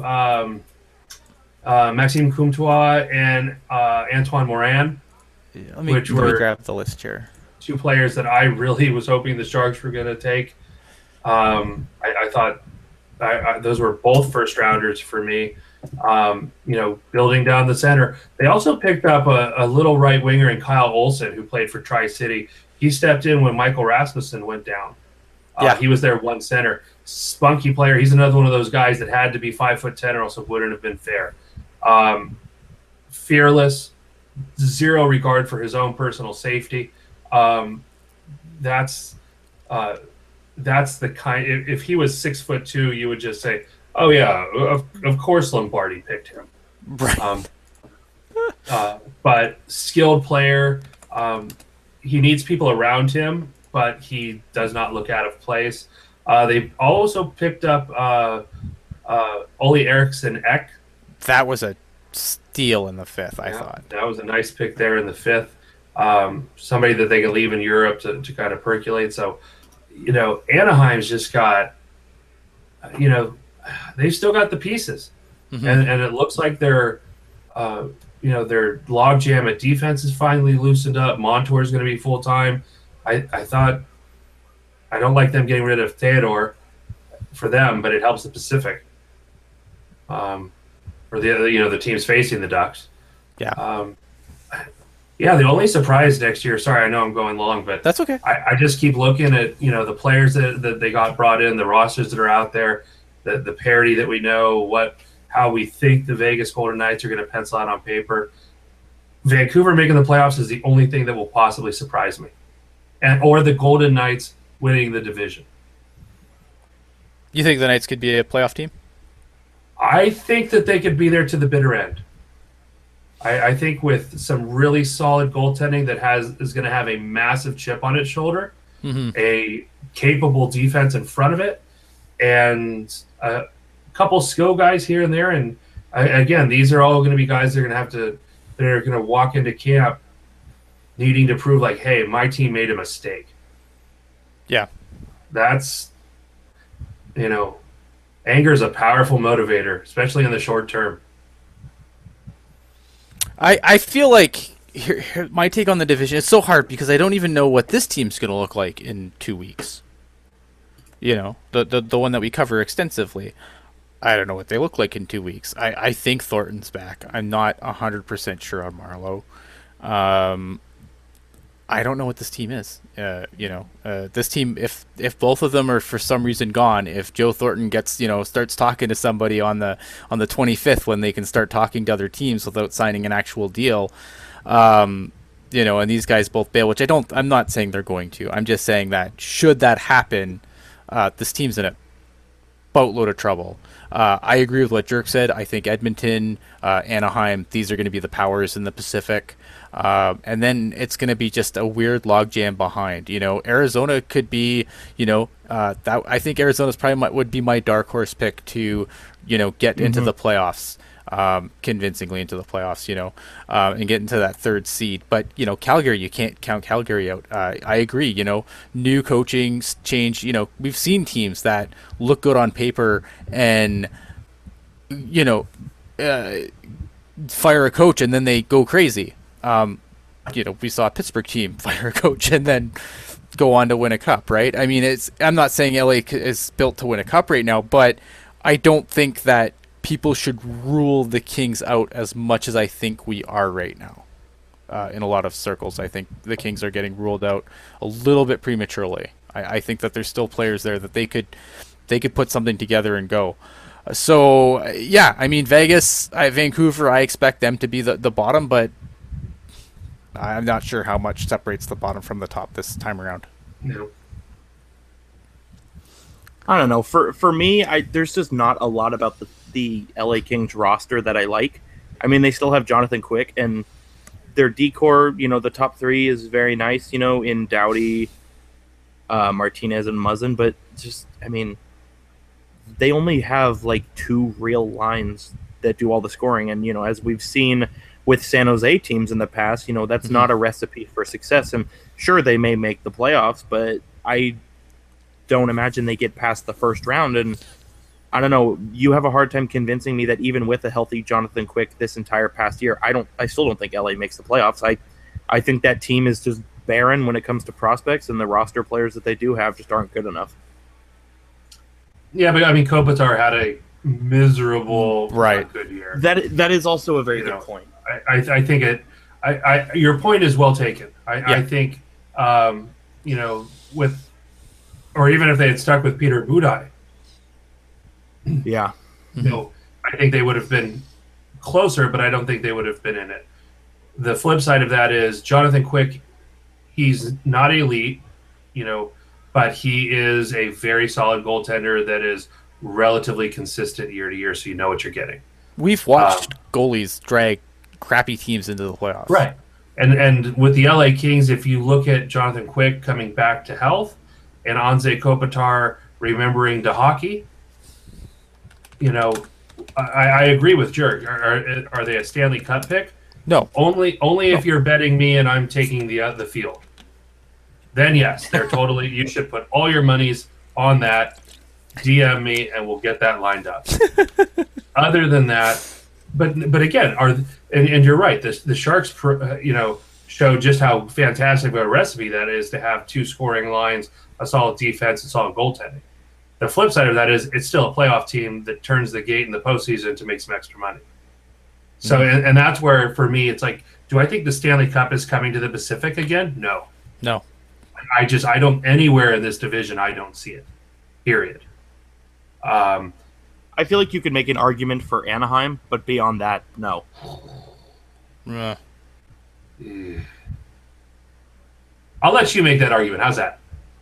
Maxime Comtois and Antoine Morin, Let me grab the list here. Two players that I really was hoping the Sharks were going to take. I thought those were both first rounders for me. Building down the center. They also picked up a little right winger in Kyle Olsen, who played for Tri-City. He stepped in when Michael Rasmussen went down. He was their one center. Spunky player. He's another one of those guys that had to be 5'10" or else it wouldn't have been fair. Fearless. zero regard for his own personal safety. Um, that's that's the kind. If he was 6'2", you would just say, "Oh yeah, of course Lombardi picked him." Right. But skilled player. He needs people around him, but he does not look out of place. They also picked up Ole Eriksson Ek. That was a steal in the fifth, I thought. That was a nice pick there in the fifth. Somebody that they can leave in Europe to kind of percolate. So, Anaheim's just got, they've still got the pieces. Mm-hmm. And it looks like their logjam at defense is finally loosened up. Montour is going to be full time. I thought, I don't like them getting rid of Theodore for them, but it helps the Pacific. For the teams facing the Ducks. Yeah. The only surprise next year. Sorry, I know I'm going long, but that's okay. I just keep looking at the players that they got brought in, the rosters that are out there, the parity that we know, how we think the Vegas Golden Knights are going to pencil out on paper. Vancouver making the playoffs is the only thing that will possibly surprise me, or the Golden Knights winning the division. You think the Knights could be a playoff team? I think that they could be there to the bitter end. I think with some really solid goaltending that is going to have a massive chip on its shoulder, mm-hmm. a capable defense in front of it, and a couple skill guys here and there. And again, these are all going to be guys that are going to walk into camp needing to prove like, hey, my team made a mistake. Yeah, that's anger is a powerful motivator, especially in the short term. I feel like my take on the division, it's so hard because I don't even know what this team's going to look like in 2 weeks. The one that we cover extensively. I don't know what they look like in 2 weeks. I think Thornton's back. I'm not 100% sure on Marleau. I don't know what this team is. This team, if both of them are for some reason gone, if Joe Thornton starts talking to somebody on the 25th when they can start talking to other teams without signing an actual deal, and these guys both bail, which I'm not saying they're going to. I'm just saying that should that happen, this team's in a boatload of trouble. I agree with what Jerk said. I think Edmonton, Anaheim, these are going to be the powers in the Pacific. And then it's going to be just a weird logjam behind. Arizona could be, that I think Arizona's probably would be my dark horse pick to, get into the playoffs, convincingly into the playoffs, and get into that third seed. But, Calgary, you can't count Calgary out. I agree, new coaching change, we've seen teams that look good on paper and, fire a coach and then they go crazy. We saw a Pittsburgh team fire a coach and then go on to win a cup, right? I mean, I'm not saying LA is built to win a cup right now, but I don't think that people should rule the Kings out as much as I think we are right now. In a lot of circles, I think the Kings are getting ruled out a little bit prematurely. I think that there's still players there that they could put something together and go. So, yeah, I mean, Vancouver, I expect them to be the bottom, but I'm not sure how much separates the bottom from the top this time around. No. I don't know. For me, there's just not a lot about the LA Kings roster that I like. I mean, they still have Jonathan Quick, and their decor, the top three is very nice, in Doughty, Martinez, and Muzzin. But just, I mean, they only have like two real lines that do all the scoring. And, as we've seen with San Jose teams in the past, that's not a recipe for success. And sure, they may make the playoffs, but I don't imagine they get past the first round. And I don't know, you have a hard time convincing me that even with a healthy Jonathan Quick this entire past year, I still don't think LA makes the playoffs. I think that team is just barren when it comes to prospects, and the roster players that they do have just aren't good enough. Yeah, but I mean, Kopitar had a miserable, right, good year. That is also a very good point. I think your point is well taken. I think, with, or even if they had stuck with Peter Budaj, yeah, I think they would have been closer, but I don't think they would have been in it. The flip side of that is Jonathan Quick. He's not elite, but he is a very solid goaltender that is relatively consistent year to year, so you know what you're getting. We've watched goalies drag crappy teams into the playoffs. Right. And with the LA Kings, if you look at Jonathan Quick coming back to health and Anze Kopitar remembering to hockey, I agree with Jerk. Are they a Stanley Cup pick? No. Only if you're betting me and I'm taking the field. Then yes, they're totally. You should put all your monies on that. DM me and we'll get that lined up. Other than that, but again, and you're right. The Sharks, show just how fantastic of a recipe that is to have two scoring lines, a solid defense, and solid goaltending. The flip side of that is it's still a playoff team that turns the gate in the postseason to make some extra money. So, and that's where, for me, it's like, do I think the Stanley Cup is coming to the Pacific again? No. I don't, anywhere in this division, I don't see it. Period. I feel like you could make an argument for Anaheim, but beyond that, no. I'll let you make that argument. How's that?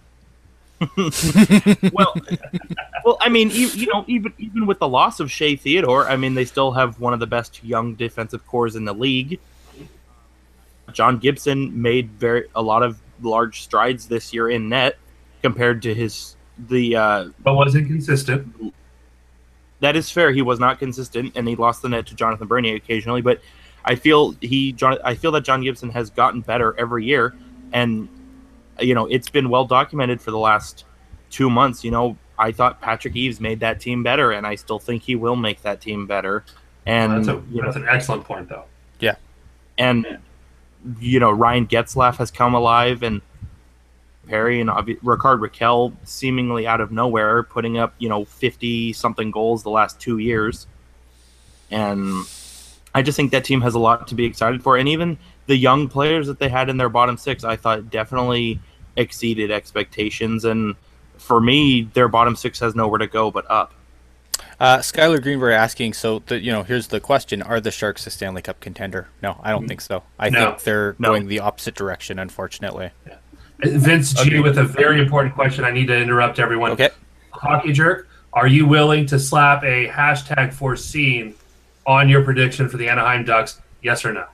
well, I mean, even with the loss of Shea Theodore, I mean, they still have one of the best young defensive cores in the league. John Gibson made a lot of large strides this year in net compared to but wasn't consistent. That is fair. He was not consistent, and he lost the net to Jonathan Bernier occasionally. But I feel that John Gibson has gotten better every year, and it's been well documented for the last 2 months. I thought Patrick Eaves made that team better, and I still think he will make that team better. And that's an excellent point, though. Yeah, and Ryan Getzlaf has come alive, and Perry and Ricard Raquel seemingly out of nowhere putting up 50-something goals the last 2 years, and I just think that team has a lot to be excited for. And even the young players that they had in their bottom six, I thought definitely exceeded expectations. And for me, their bottom six has nowhere to go but up. Skylar Greenberg asking, here's the question. Are the Sharks a Stanley Cup contender? No, I don't think so. I think they're going the opposite direction, unfortunately. Yeah. Vince G with a very important question. I need to interrupt everyone. Okay. Hockey Jerk, are you willing to slap a hashtag foreseen on your prediction for the Anaheim Ducks? Yes or no?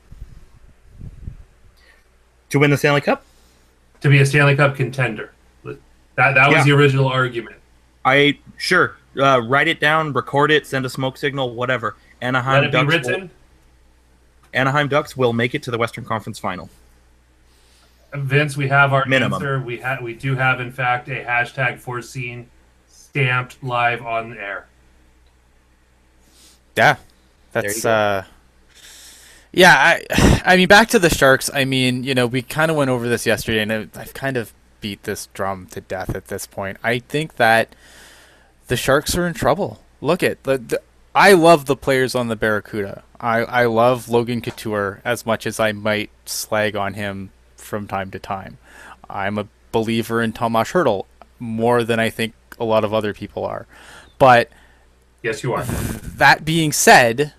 To win the Stanley Cup? To be a Stanley Cup contender. That was the original argument. Sure. Write it down, record it, send a smoke signal, whatever. Anaheim Ducks will make it to the Western Conference Final. Vince, we have our minimum answer. We do have, in fact, a hashtag foreseen stamped live on the air. Yeah, that's yeah. I mean, back to the Sharks. I mean, we kind of went over this yesterday, and I've kind of beat this drum to death at this point. I think that the Sharks are in trouble. Look at I love the players on the Barracuda. I love Logan Couture as much as I might slag on him from time to time. I'm a believer in Tomas Hertl more than I think a lot of other people are. But yes, you are. That being said,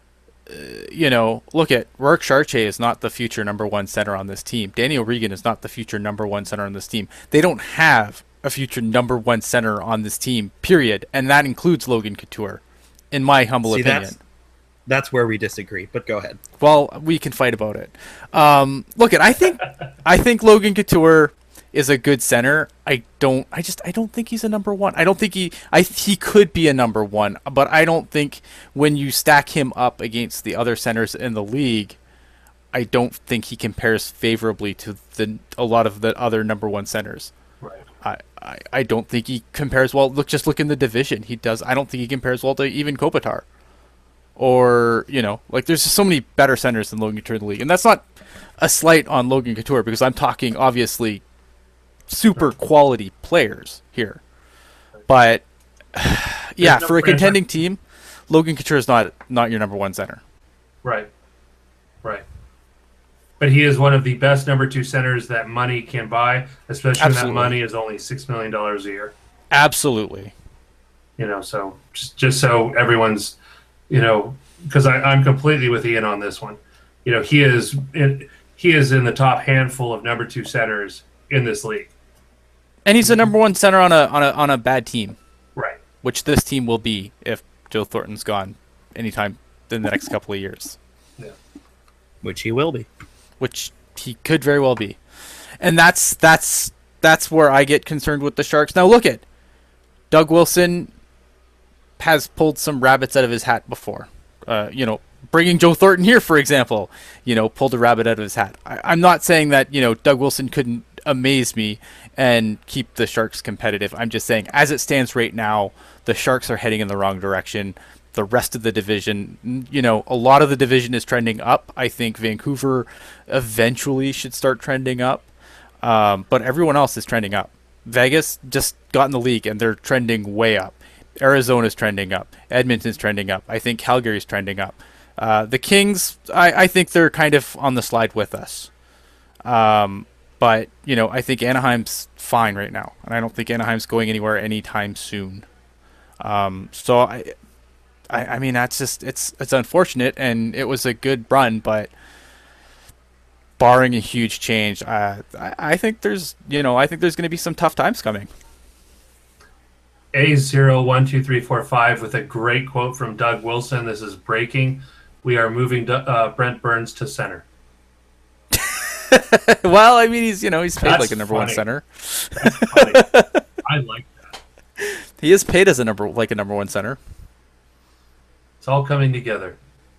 look at Rourke Chartier is not the future number one center on this team. Danny O'Regan is not the future number one center on this team. They don't have a future number one center on this team, period. And that includes Logan Couture, in my humble opinion. That's where we disagree, but go ahead. Well, we can fight about it. I think Logan Couture is a good center. I don't think he's a number one. I don't think he could be a number one, but I don't think when you stack him up against the other centers in the league, I don't think he compares favorably to a lot of the other number one centers. Right. I don't think he compares well. Look in the division. He does. I don't think he compares well to even Kopitar. Or, there's just so many better centers than Logan Couture in the league. And that's not a slight on Logan Couture, because I'm talking, obviously, super quality players here. But, yeah, for a contending team, Logan Couture is not your number one center. Right. But he is one of the best number two centers that money can buy, especially when that money is only $6 million a year. Absolutely. So just so everyone's, because I'm completely with Ian on this one. You know, he is in the top handful of number two centers in this league. And he's the number one center on a bad team, Right. which this team will be if Joe Thornton's gone anytime in the next couple of years, Yeah. Which he will be. which he could very well be. And that's where I get concerned with the Sharks. Now look at Doug Wilson has pulled some rabbits out of his hat before. Bringing Joe Thornton here, for example, pulled a rabbit out of his hat. I'm not saying that, Doug Wilson couldn't amaze me and keep the Sharks competitive. I'm just saying, as it stands right now, the Sharks are heading in the wrong direction. The rest of the division, a lot of the division is trending up. I think Vancouver eventually should start trending up. But everyone else is trending up. Vegas just got in the league and they're trending way up. Arizona's trending up. Edmonton's trending up. I think Calgary's trending up. The Kings, I think they're kind of on the slide with us. But, I think Anaheim's fine right now. And I don't think Anaheim's going anywhere anytime soon. So, I mean, that's just, it's unfortunate. And it was a good run, but barring a huge change, I think there's going to be some tough times coming. A012345 with a great quote from Doug Wilson. This is breaking. We are moving Brent Burns to center. Well, I mean, he's paid That's like a number one funny. center. That's funny. I like that. He is paid as a number one center. It's all coming together.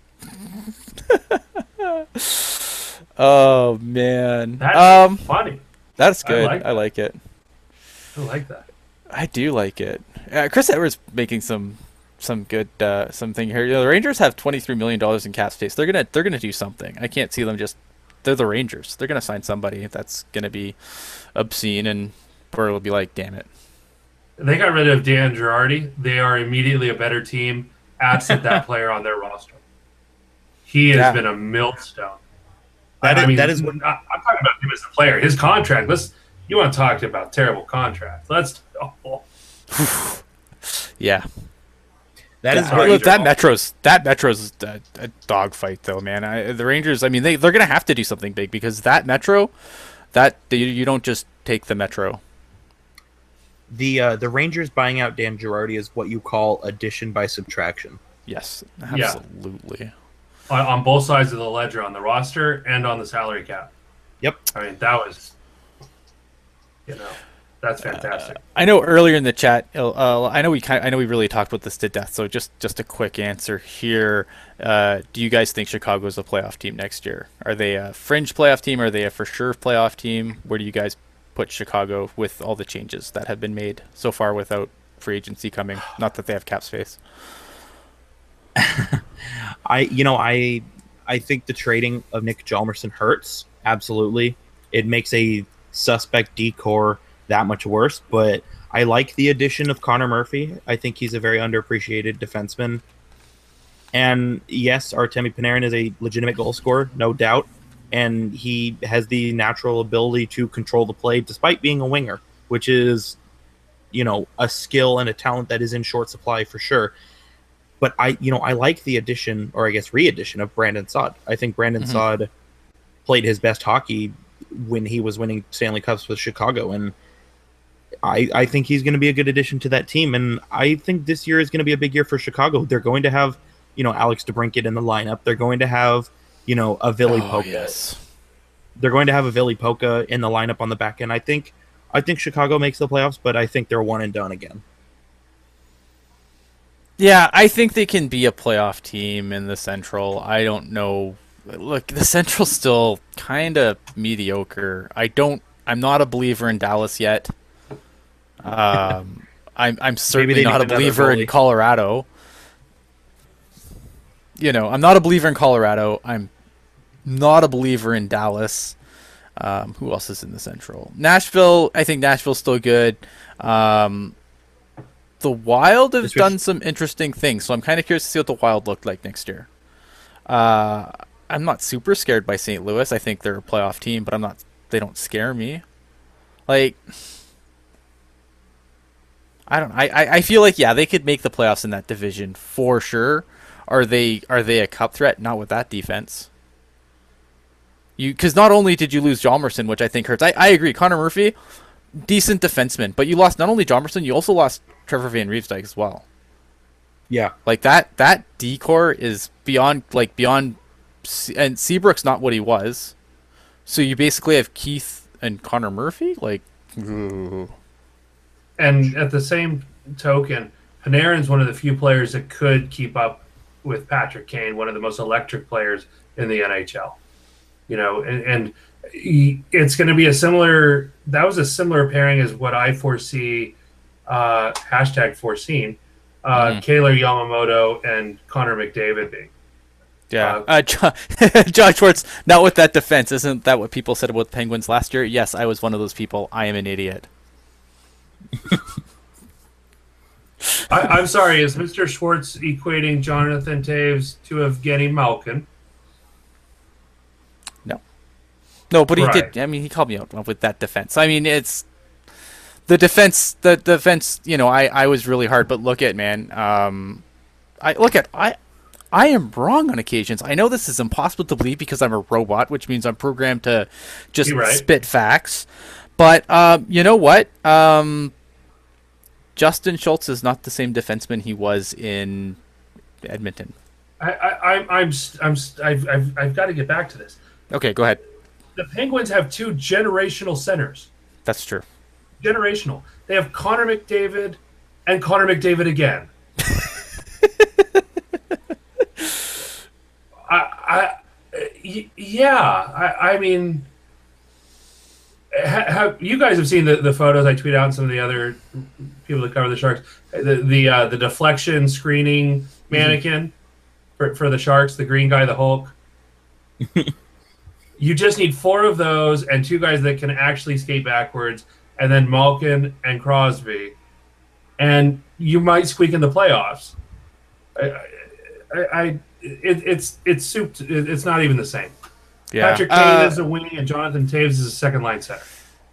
Oh man, That's funny. that's good. like I like it. I like that. I do like it. Chris Edwards making some good something here. The Rangers have $23 million in cap space. They're gonna do something. I can't see them just. They're the Rangers. They're gonna sign somebody that's gonna be obscene, and Burr will be like, "Damn it." They got rid of Dan Girardi. They are immediately a better team absent that player on their roster. He has been a millstone. That is I'm what- talking about him as a player. His contract. You want to talk about terrible contract? Yeah. That is Sorry, what, Joel. That Metro's a dogfight though, man. The Rangers. I mean, they're gonna have to do something big because that Metro, you don't just take the Metro. the Rangers buying out Dan Girardi is what you call addition by subtraction. Yes, Yeah. absolutely. On both sides of the ledger, on the roster and on the salary cap. Yep. I mean, that was, that's fantastic. I know earlier in the chat, I know we really talked about this to death. So just a quick answer here. Do you guys think Chicago's a playoff team next year? Are they a fringe playoff team? Or are they a for sure playoff team? Where do you guys put Chicago with all the changes that have been made so far without free agency coming? Not that they have cap space. I think the trading of Nick Hjalmarsson hurts. Absolutely. It makes a suspect decor that much worse, but I like the addition of Connor Murphy. I think he's a very underappreciated defenseman. And yes, Artemi Panarin is a legitimate goal scorer, no doubt. And he has the natural ability to control the play despite being a winger, which is, a skill and a talent that is in short supply for sure. But I like the addition, or I guess re-addition, of Brandon Saad. I think Brandon Saad played his best hockey when he was winning Stanley Cups with Chicago, and I think he's going to be a good addition to that team. And I think this year is going to be a big year for Chicago. They're going to have, Alex DeBrincat in the lineup. They're going to have, a Ville Poca. Yes. They're going to have a Ville Poca in the lineup on the back end. I think Chicago makes the playoffs, but I think they're one and done again. Yeah, I think they can be a playoff team in the Central. I don't know. Look, the Central's still kind of mediocre. I'm not a believer in Dallas yet. I'm certainly they not a need another believer in goalie. Colorado. I'm not a believer in Colorado. I'm not a believer in Dallas. Who else is in the Central? Nashville. I think Nashville's still good. The Wild have done some interesting things, so I'm kind of curious to see what the Wild looked like next year. I'm not super scared by St. Louis. I think they're a playoff team, but they don't scare me. Like, I don't know. I feel like, yeah, they could make the playoffs in that division for sure. Are they a cup threat? Not with that defense. Because not only did you lose Jalmerson, which I think hurts. I agree. Connor Murphy, decent defenseman, but you lost not only Jalmerson, you also lost Trevor Van Riemsdyk as well. Yeah. Like that D-core is beyond, and Seabrook's not what he was. So you basically have Keith and Connor Murphy? Ooh. And at the same token, Panarin's one of the few players that could keep up with Patrick Kane, one of the most electric players in the NHL. And it's going to be that was a similar pairing as what I foresee, hashtag foreseen, Kaylor Yamamoto and Connor McDavid being. Yeah. John Schwartz, not with that defense. Isn't that what people said about the Penguins last year? Yes, I was one of those people. I am an idiot. I'm sorry, is Mr. Schwartz equating Jonathan Toews to Evgeny Malkin? No, but he Right. did. I mean, he called me out with that defense. I mean, it's the defense. The defense. I was really hard. But look at, man. I am wrong on occasions. I know this is impossible to believe because I'm a robot, which means I'm programmed to just You're right. spit facts. But you know what? Justin Schultz is not the same defenseman he was in Edmonton. I've got to get back to this. Okay, go ahead. The Penguins have two generational centers. That's true. Generational. They have Connor McDavid and Connor McDavid again. I mean, you guys have seen the photos I tweet out and some of the other people that cover the Sharks. The deflection screening mannequin for the Sharks, the green guy, the Hulk. You just need 4 of those and 2 guys that can actually skate backwards, and then Malkin and Crosby, and you might squeak in the playoffs. It's soup. It's not even the same. Yeah. Patrick Kane is a wing, and Jonathan Toews is a second line center.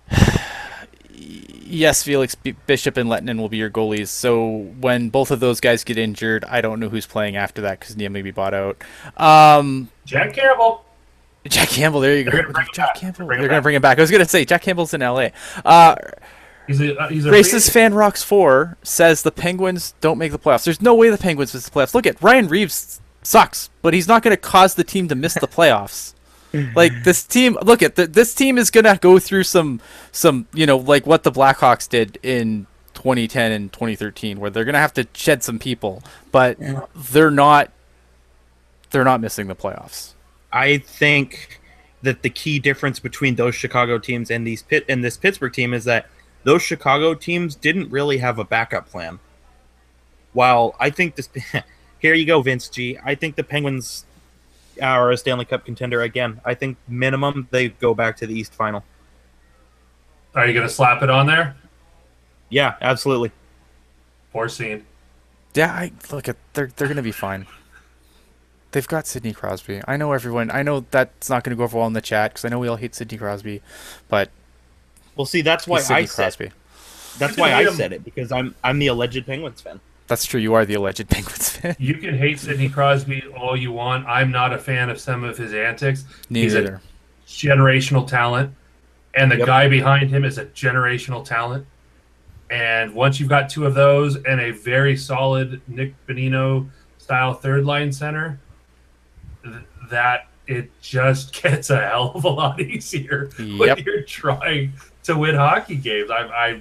Yes, Felix Bishop and Lettinen will be your goalies. So when both of those guys get injured, I don't know who's playing after that because Neil may be bought out. Jack Campbell. Jack Campbell, there you go. They're gonna bring him Jack back. Campbell. Bring him They're going to back. bring him back. I was going to say Jack Campbell's in LA. He's a Racist Fan Rocks 4 says the Penguins don't make the playoffs. There's no way the Penguins miss the playoffs. Look at Ryan Reeves sucks, but he's not going to cause the team to miss the playoffs. Like this team, look at this team is going to go through some like what the Blackhawks did in 2010 and 2013, where they're going to have to shed some people, but they're not missing the playoffs. I think that the key difference between those Chicago teams and this Pittsburgh team is that those Chicago teams didn't really have a backup plan. While I think this, here you go, Vince G. I think the Penguins are a Stanley Cup contender again. I think minimum they go back to the East Final. Are you going to slap it on there? Yeah, absolutely. Foreseen. Yeah, they're going to be fine. They've got Sidney Crosby. I know everyone. I know that's not going to go over well in the chat because I know we all hate Sidney Crosby, but Well, see, that's why Sidney I said Crosby. that's why I said it because I'm the alleged Penguins fan. That's true. You are the alleged Penguins fan. You can hate Sidney Crosby all you want. I'm not a fan of some of his antics. He's Neither. a generational talent, and the guy behind him is a generational talent. And once you've got 2 of those and a very solid Nick Bonino style third line center, that it just gets a hell of a lot easier when Yep. you're trying to win hockey games.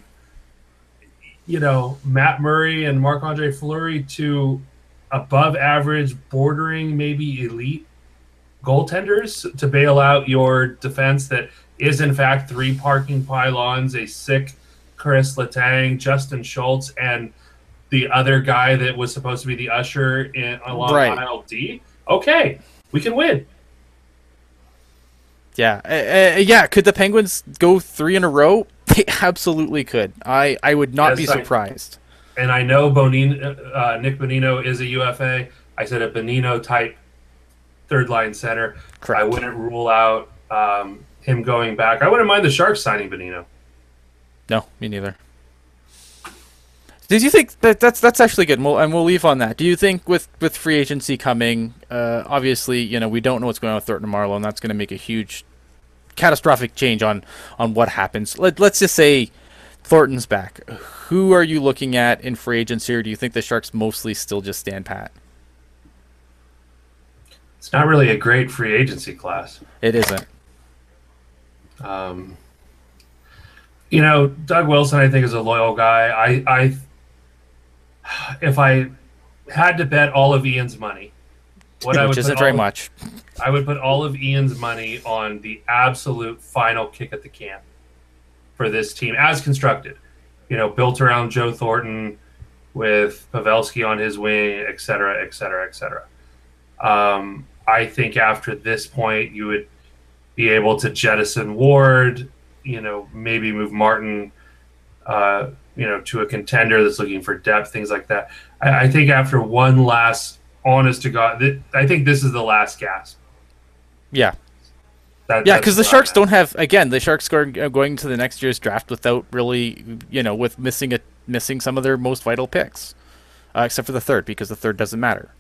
Matt Murray and Marc-Andre Fleury, 2 above average, bordering maybe elite goaltenders to bail out your defense that is in fact 3 parking pylons, a sick Chris Letang, Justin Schultz, and the other guy that was supposed to be the usher along Right. aisle D. Okay, we can win. Yeah. Yeah. Could the Penguins go 3 in a row? They absolutely could. I would not be Yes, surprised. And I know Nick Bonino is a UFA. I said a Bonino type third line center. Correct. I wouldn't rule out him going back. I wouldn't mind the Sharks signing Bonino. No, me neither. Did you think that's actually good? And we'll leave on that. Do you think with free agency coming, obviously, we don't know what's going on with Thornton Marlowe, and that's going to make a huge, catastrophic change on what happens. Let's just say Thornton's back. Who are you looking at in free agency, or do you think the Sharks mostly still just stand pat? It's not really a great free agency class. It isn't. Doug Wilson, I think, is a loyal guy. If I had to bet all of Ian's money, which isn't very much, I would put all of Ian's money on the absolute final kick at the can for this team as constructed. Built around Joe Thornton with Pavelski on his wing, et cetera, et cetera, et cetera. I think after this point, you would be able to jettison Ward, maybe move Martin, to a contender that's looking for depth, things like that. I think after one last, honest to God, I think this is the last gasp. Yeah. Because the Sharks don't have, again, the Sharks are going to the next year's draft without really, with missing some of their most vital picks, except for the third, because the third doesn't matter.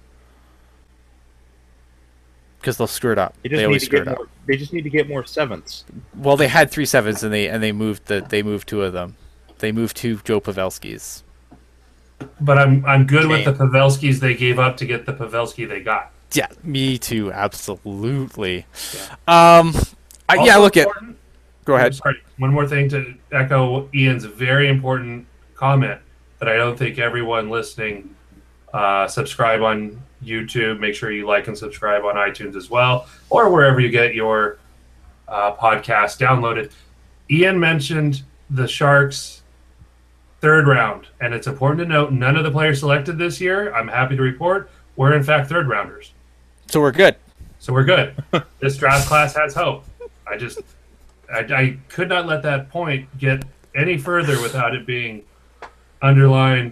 Because they'll screw it up. They always screw it up. They just need to get more sevenths. Well, they had 3 7s, and they moved 2 of them. They moved 2 Joe Pavelskis. But I'm good with the Pavelskis they gave up to get the Pavelski they got. Yeah, me too. Absolutely. Yeah. Look at. Go ahead. Sorry, one more thing to echo Ian's very important comment that I don't think everyone listening subscribe on YouTube. Make sure you like and subscribe on iTunes as well, or wherever you get your podcast downloaded. Ian mentioned the Sharks' third round, and it's important to note none of the players selected this year, I'm happy to report, were in fact third rounders. So we're good. This draft class has hope. I could not let that point get any further without it being underlined,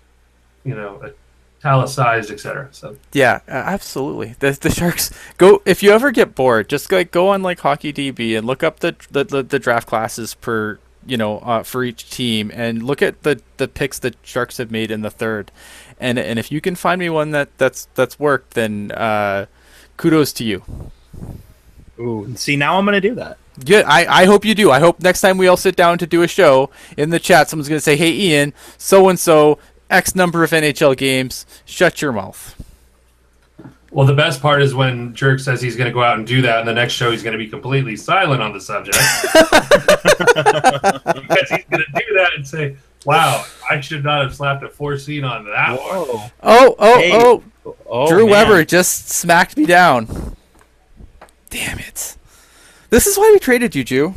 italicized, etc. So yeah, absolutely. The Sharks go. If you ever get bored, just go on like Hockey DB and look up the draft classes per for each team, and look at the picks that Sharks have made in the third. And if you can find me one that's worked, then kudos to you. Ooh, see, now I'm going to do that. Good. I hope you do. I hope next time we all sit down to do a show in the chat, someone's going to say, "Hey, Ian, so and so, X number of NHL games. Shut your mouth." Well, the best part is when Jerk says he's going to go out and do that, and the next show he's going to be completely silent on the subject. Because he's going to do that and say, "Wow, I should not have slapped a 4 seed on that one." Oh, Drew Weber just smacked me down. Damn it. This is why we traded you, Drew.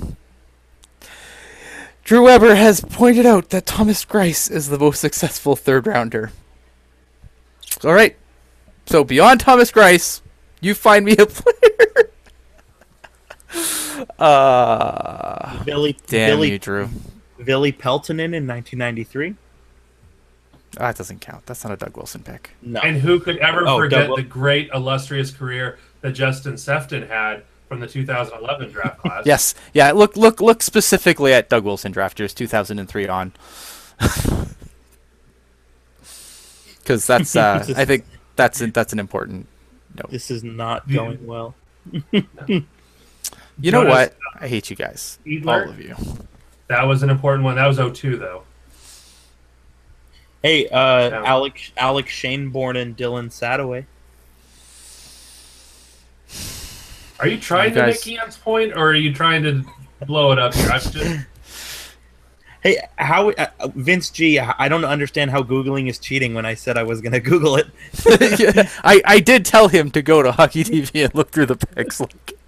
Drew Weber has pointed out that Thomas Greiss is the most successful third rounder. All right. So beyond Thomas Greiss, you find me a player. Damn you, Drew. Ville Peltonen in 1993. That doesn't count. That's not a Doug Wilson pick. No. And who could ever forget the great illustrious career that Justin Sefton had from the 2011 draft class? Yes. Yeah. Look specifically at Doug Wilson draft years 2003 on, because that's I think that's an important note. This is not going well. You know what? I hate you guys, all of you. That was an important one. That was 02 though. Hey, Alex Shaneborn and Dylan Sadoway. Are you trying to make Ian's point, or are you trying to blow it up here? Hey, how Vince G? I don't understand how Googling is cheating when I said I was going to Google it. Yeah, I did tell him to go to Hockey TV and look through the picks.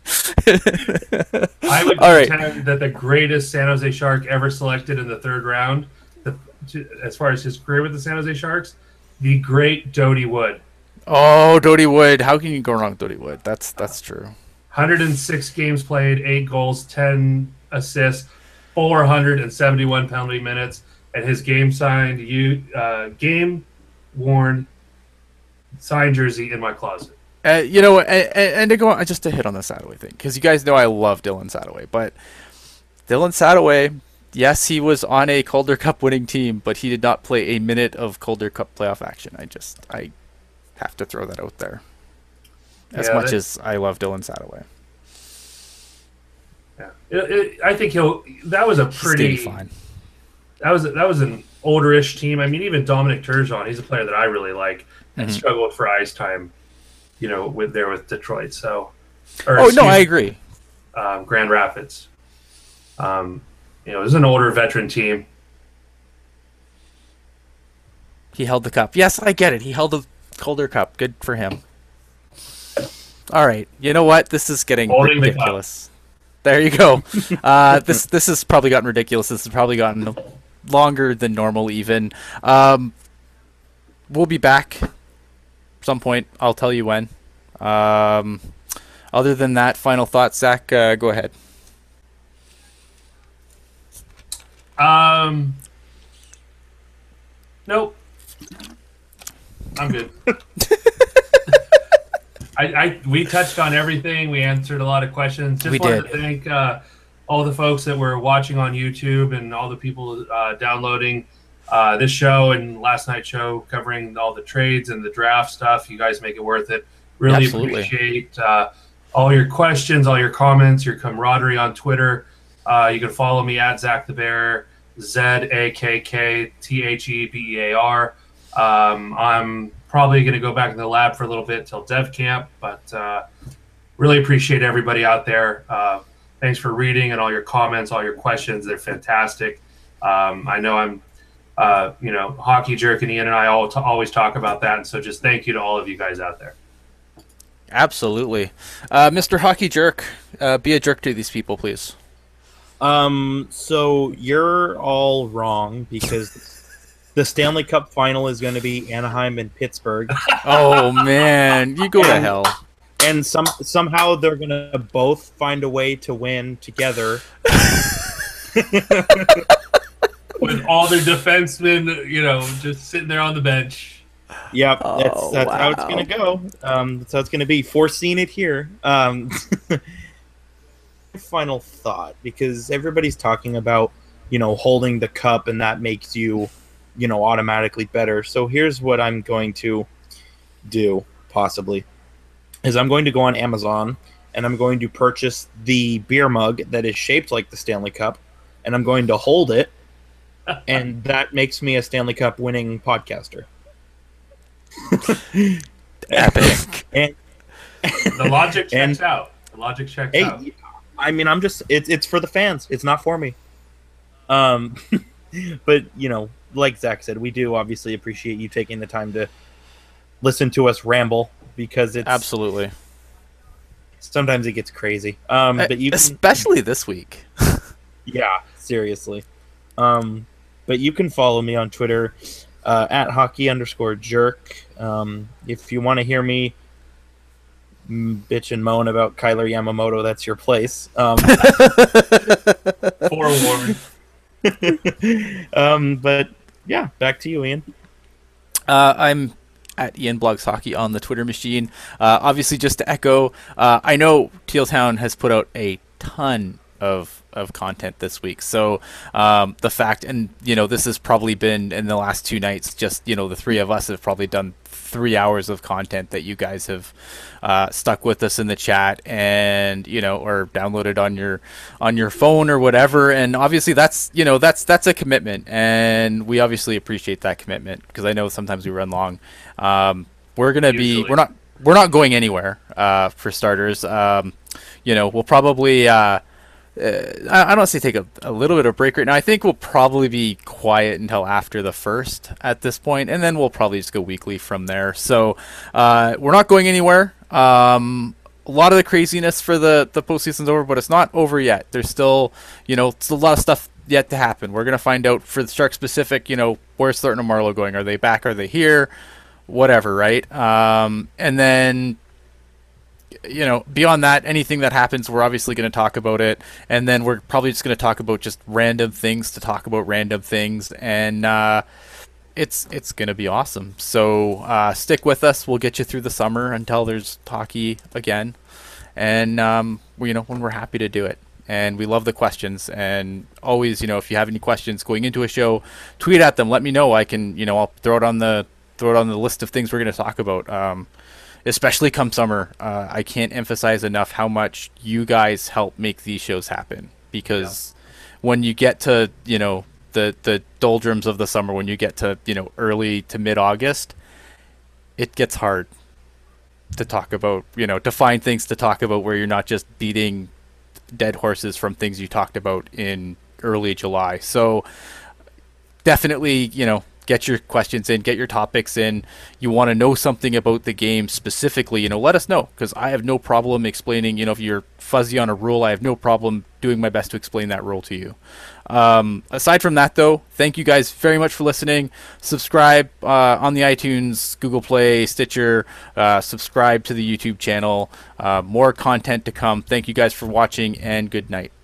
I would contend that the greatest San Jose Shark ever selected in the third round, as far as his career with the San Jose Sharks, the great Dodie Wood. Oh, Dodie Wood! How can you go wrong with Dodie Wood? That's true. 106 games played, 8 goals, 10 assists, 471 penalty minutes, and his game worn signed jersey in my closet. And to go on, just to hit on the Sadoway thing, because you guys know I love Dylan Sadoway, but Dylan Sadoway Yes, he was on a Calder Cup winning team, but he did not play a minute of Calder Cup playoff action. I have to throw that out there. As Yeah, much as I love Dylan Sadoway. Yeah, I think that was a pretty fine. That was an older-ish team. I mean, even Dominic Turgeon, he's a player that I really like, and struggled for ice time, with Detroit. So, I agree. Grand Rapids. It was an older veteran team. He held the cup. Yes, I get it. He held the Calder Cup. Good for him. All right. You know what? This is getting ridiculous. There you go. This has probably gotten ridiculous. This has probably gotten longer than normal even. We'll be back some point. I'll tell you when. Other than that, final thoughts, Zach, go ahead. Nope. I'm good. We touched on everything. We answered a lot of questions. Just wanted to thank all the folks that were watching on YouTube and all the people downloading this show and last night's show covering all the trades and the draft stuff. You guys make it worth it. Really appreciate all your questions, all your comments, your camaraderie on Twitter. You can follow me at Zach the Bear, ZAKKTHEBEAR. I'm probably going to go back in the lab for a little bit till dev camp, but really appreciate everybody out there. Thanks for reading and all your comments, all your questions. They're fantastic. I know I'm, Hockey Jerk and Ian and I always talk about that. And so just thank you to all of you guys out there. Absolutely. Mr. Hockey Jerk, be a jerk to these people, please. So you're all wrong because the Stanley Cup final is going to be Anaheim and Pittsburgh. Oh man, you go to hell. And somehow they're going to both find a way to win together. With all their defensemen, just sitting there on the bench. Yep, that's how it's going to go. That's how it's going to be. Foreseen it here. Final thought, because everybody's talking about, holding the cup and that makes you, automatically better. So here's what I'm going to do, possibly, is I'm going to go on Amazon and I'm going to purchase the beer mug that is shaped like the Stanley Cup, and I'm going to hold it, and that makes me a Stanley Cup winning podcaster. Epic. And the logic checks out. The logic checks out. I mean, it's for the fans. It's not for me. But, like Zach said, we do obviously appreciate you taking the time to listen to us ramble, because it's absolutely. Sometimes it gets crazy. But especially this week. Yeah, seriously. But you can follow me on Twitter at hockey_jerk. If you want to hear me bitch and moan about Kyler Yamamoto, that's your place. Forewarned. But yeah, back to you, Ian. I'm at Ian Blogs Hockey on the Twitter machine. Obviously, just to echo, I know Teal Town has put out a ton of content this week. So the fact, and this has probably been in the last 2 nights, just the three of us have probably done 3 hours of content that you guys have stuck with us in the chat and or downloaded on your phone or whatever. And obviously that's a commitment, and we obviously appreciate that commitment, because I know sometimes we run long. We're not going anywhere for starters. We'll probably I don't say take a little bit of break right now. I think we'll probably be quiet until after the first at this point, and then we'll probably just go weekly from there. So we're not going anywhere. A lot of the craziness for the postseason's over, but it's not over yet. There's still, it's a lot of stuff yet to happen. We're going to find out for the Shark specific, where's Thornton and Marleau going? Are they back? Are they here? Whatever, right? And then beyond that, anything that happens, we're obviously going to talk about it, and then we're probably just going to talk about just random things to talk about random things, and it's going to be awesome. So stick with us. We'll get you through the summer until there's hockey again, and when we're happy to do it. and we love the questions. And always, if you have any questions going into a show, tweet at them. Let me know. I can, I'll throw it on the list of things we're going to talk about. Especially come summer, I can't emphasize enough how much you guys help make these shows happen. Because when you get to, the doldrums of the summer, when you get to, early to mid-August, it gets hard to talk about, to find things to talk about where you're not just beating dead horses from things you talked about in early July. So definitely, get your questions in, get your topics in. You want to know something about the game specifically, let us know, because I have no problem explaining, if you're fuzzy on a rule, I have no problem doing my best to explain that rule to you. Aside from that, though, thank you guys very much for listening. Subscribe on the iTunes, Google Play, Stitcher. Subscribe to the YouTube channel. More content to come. Thank you guys for watching, and good night.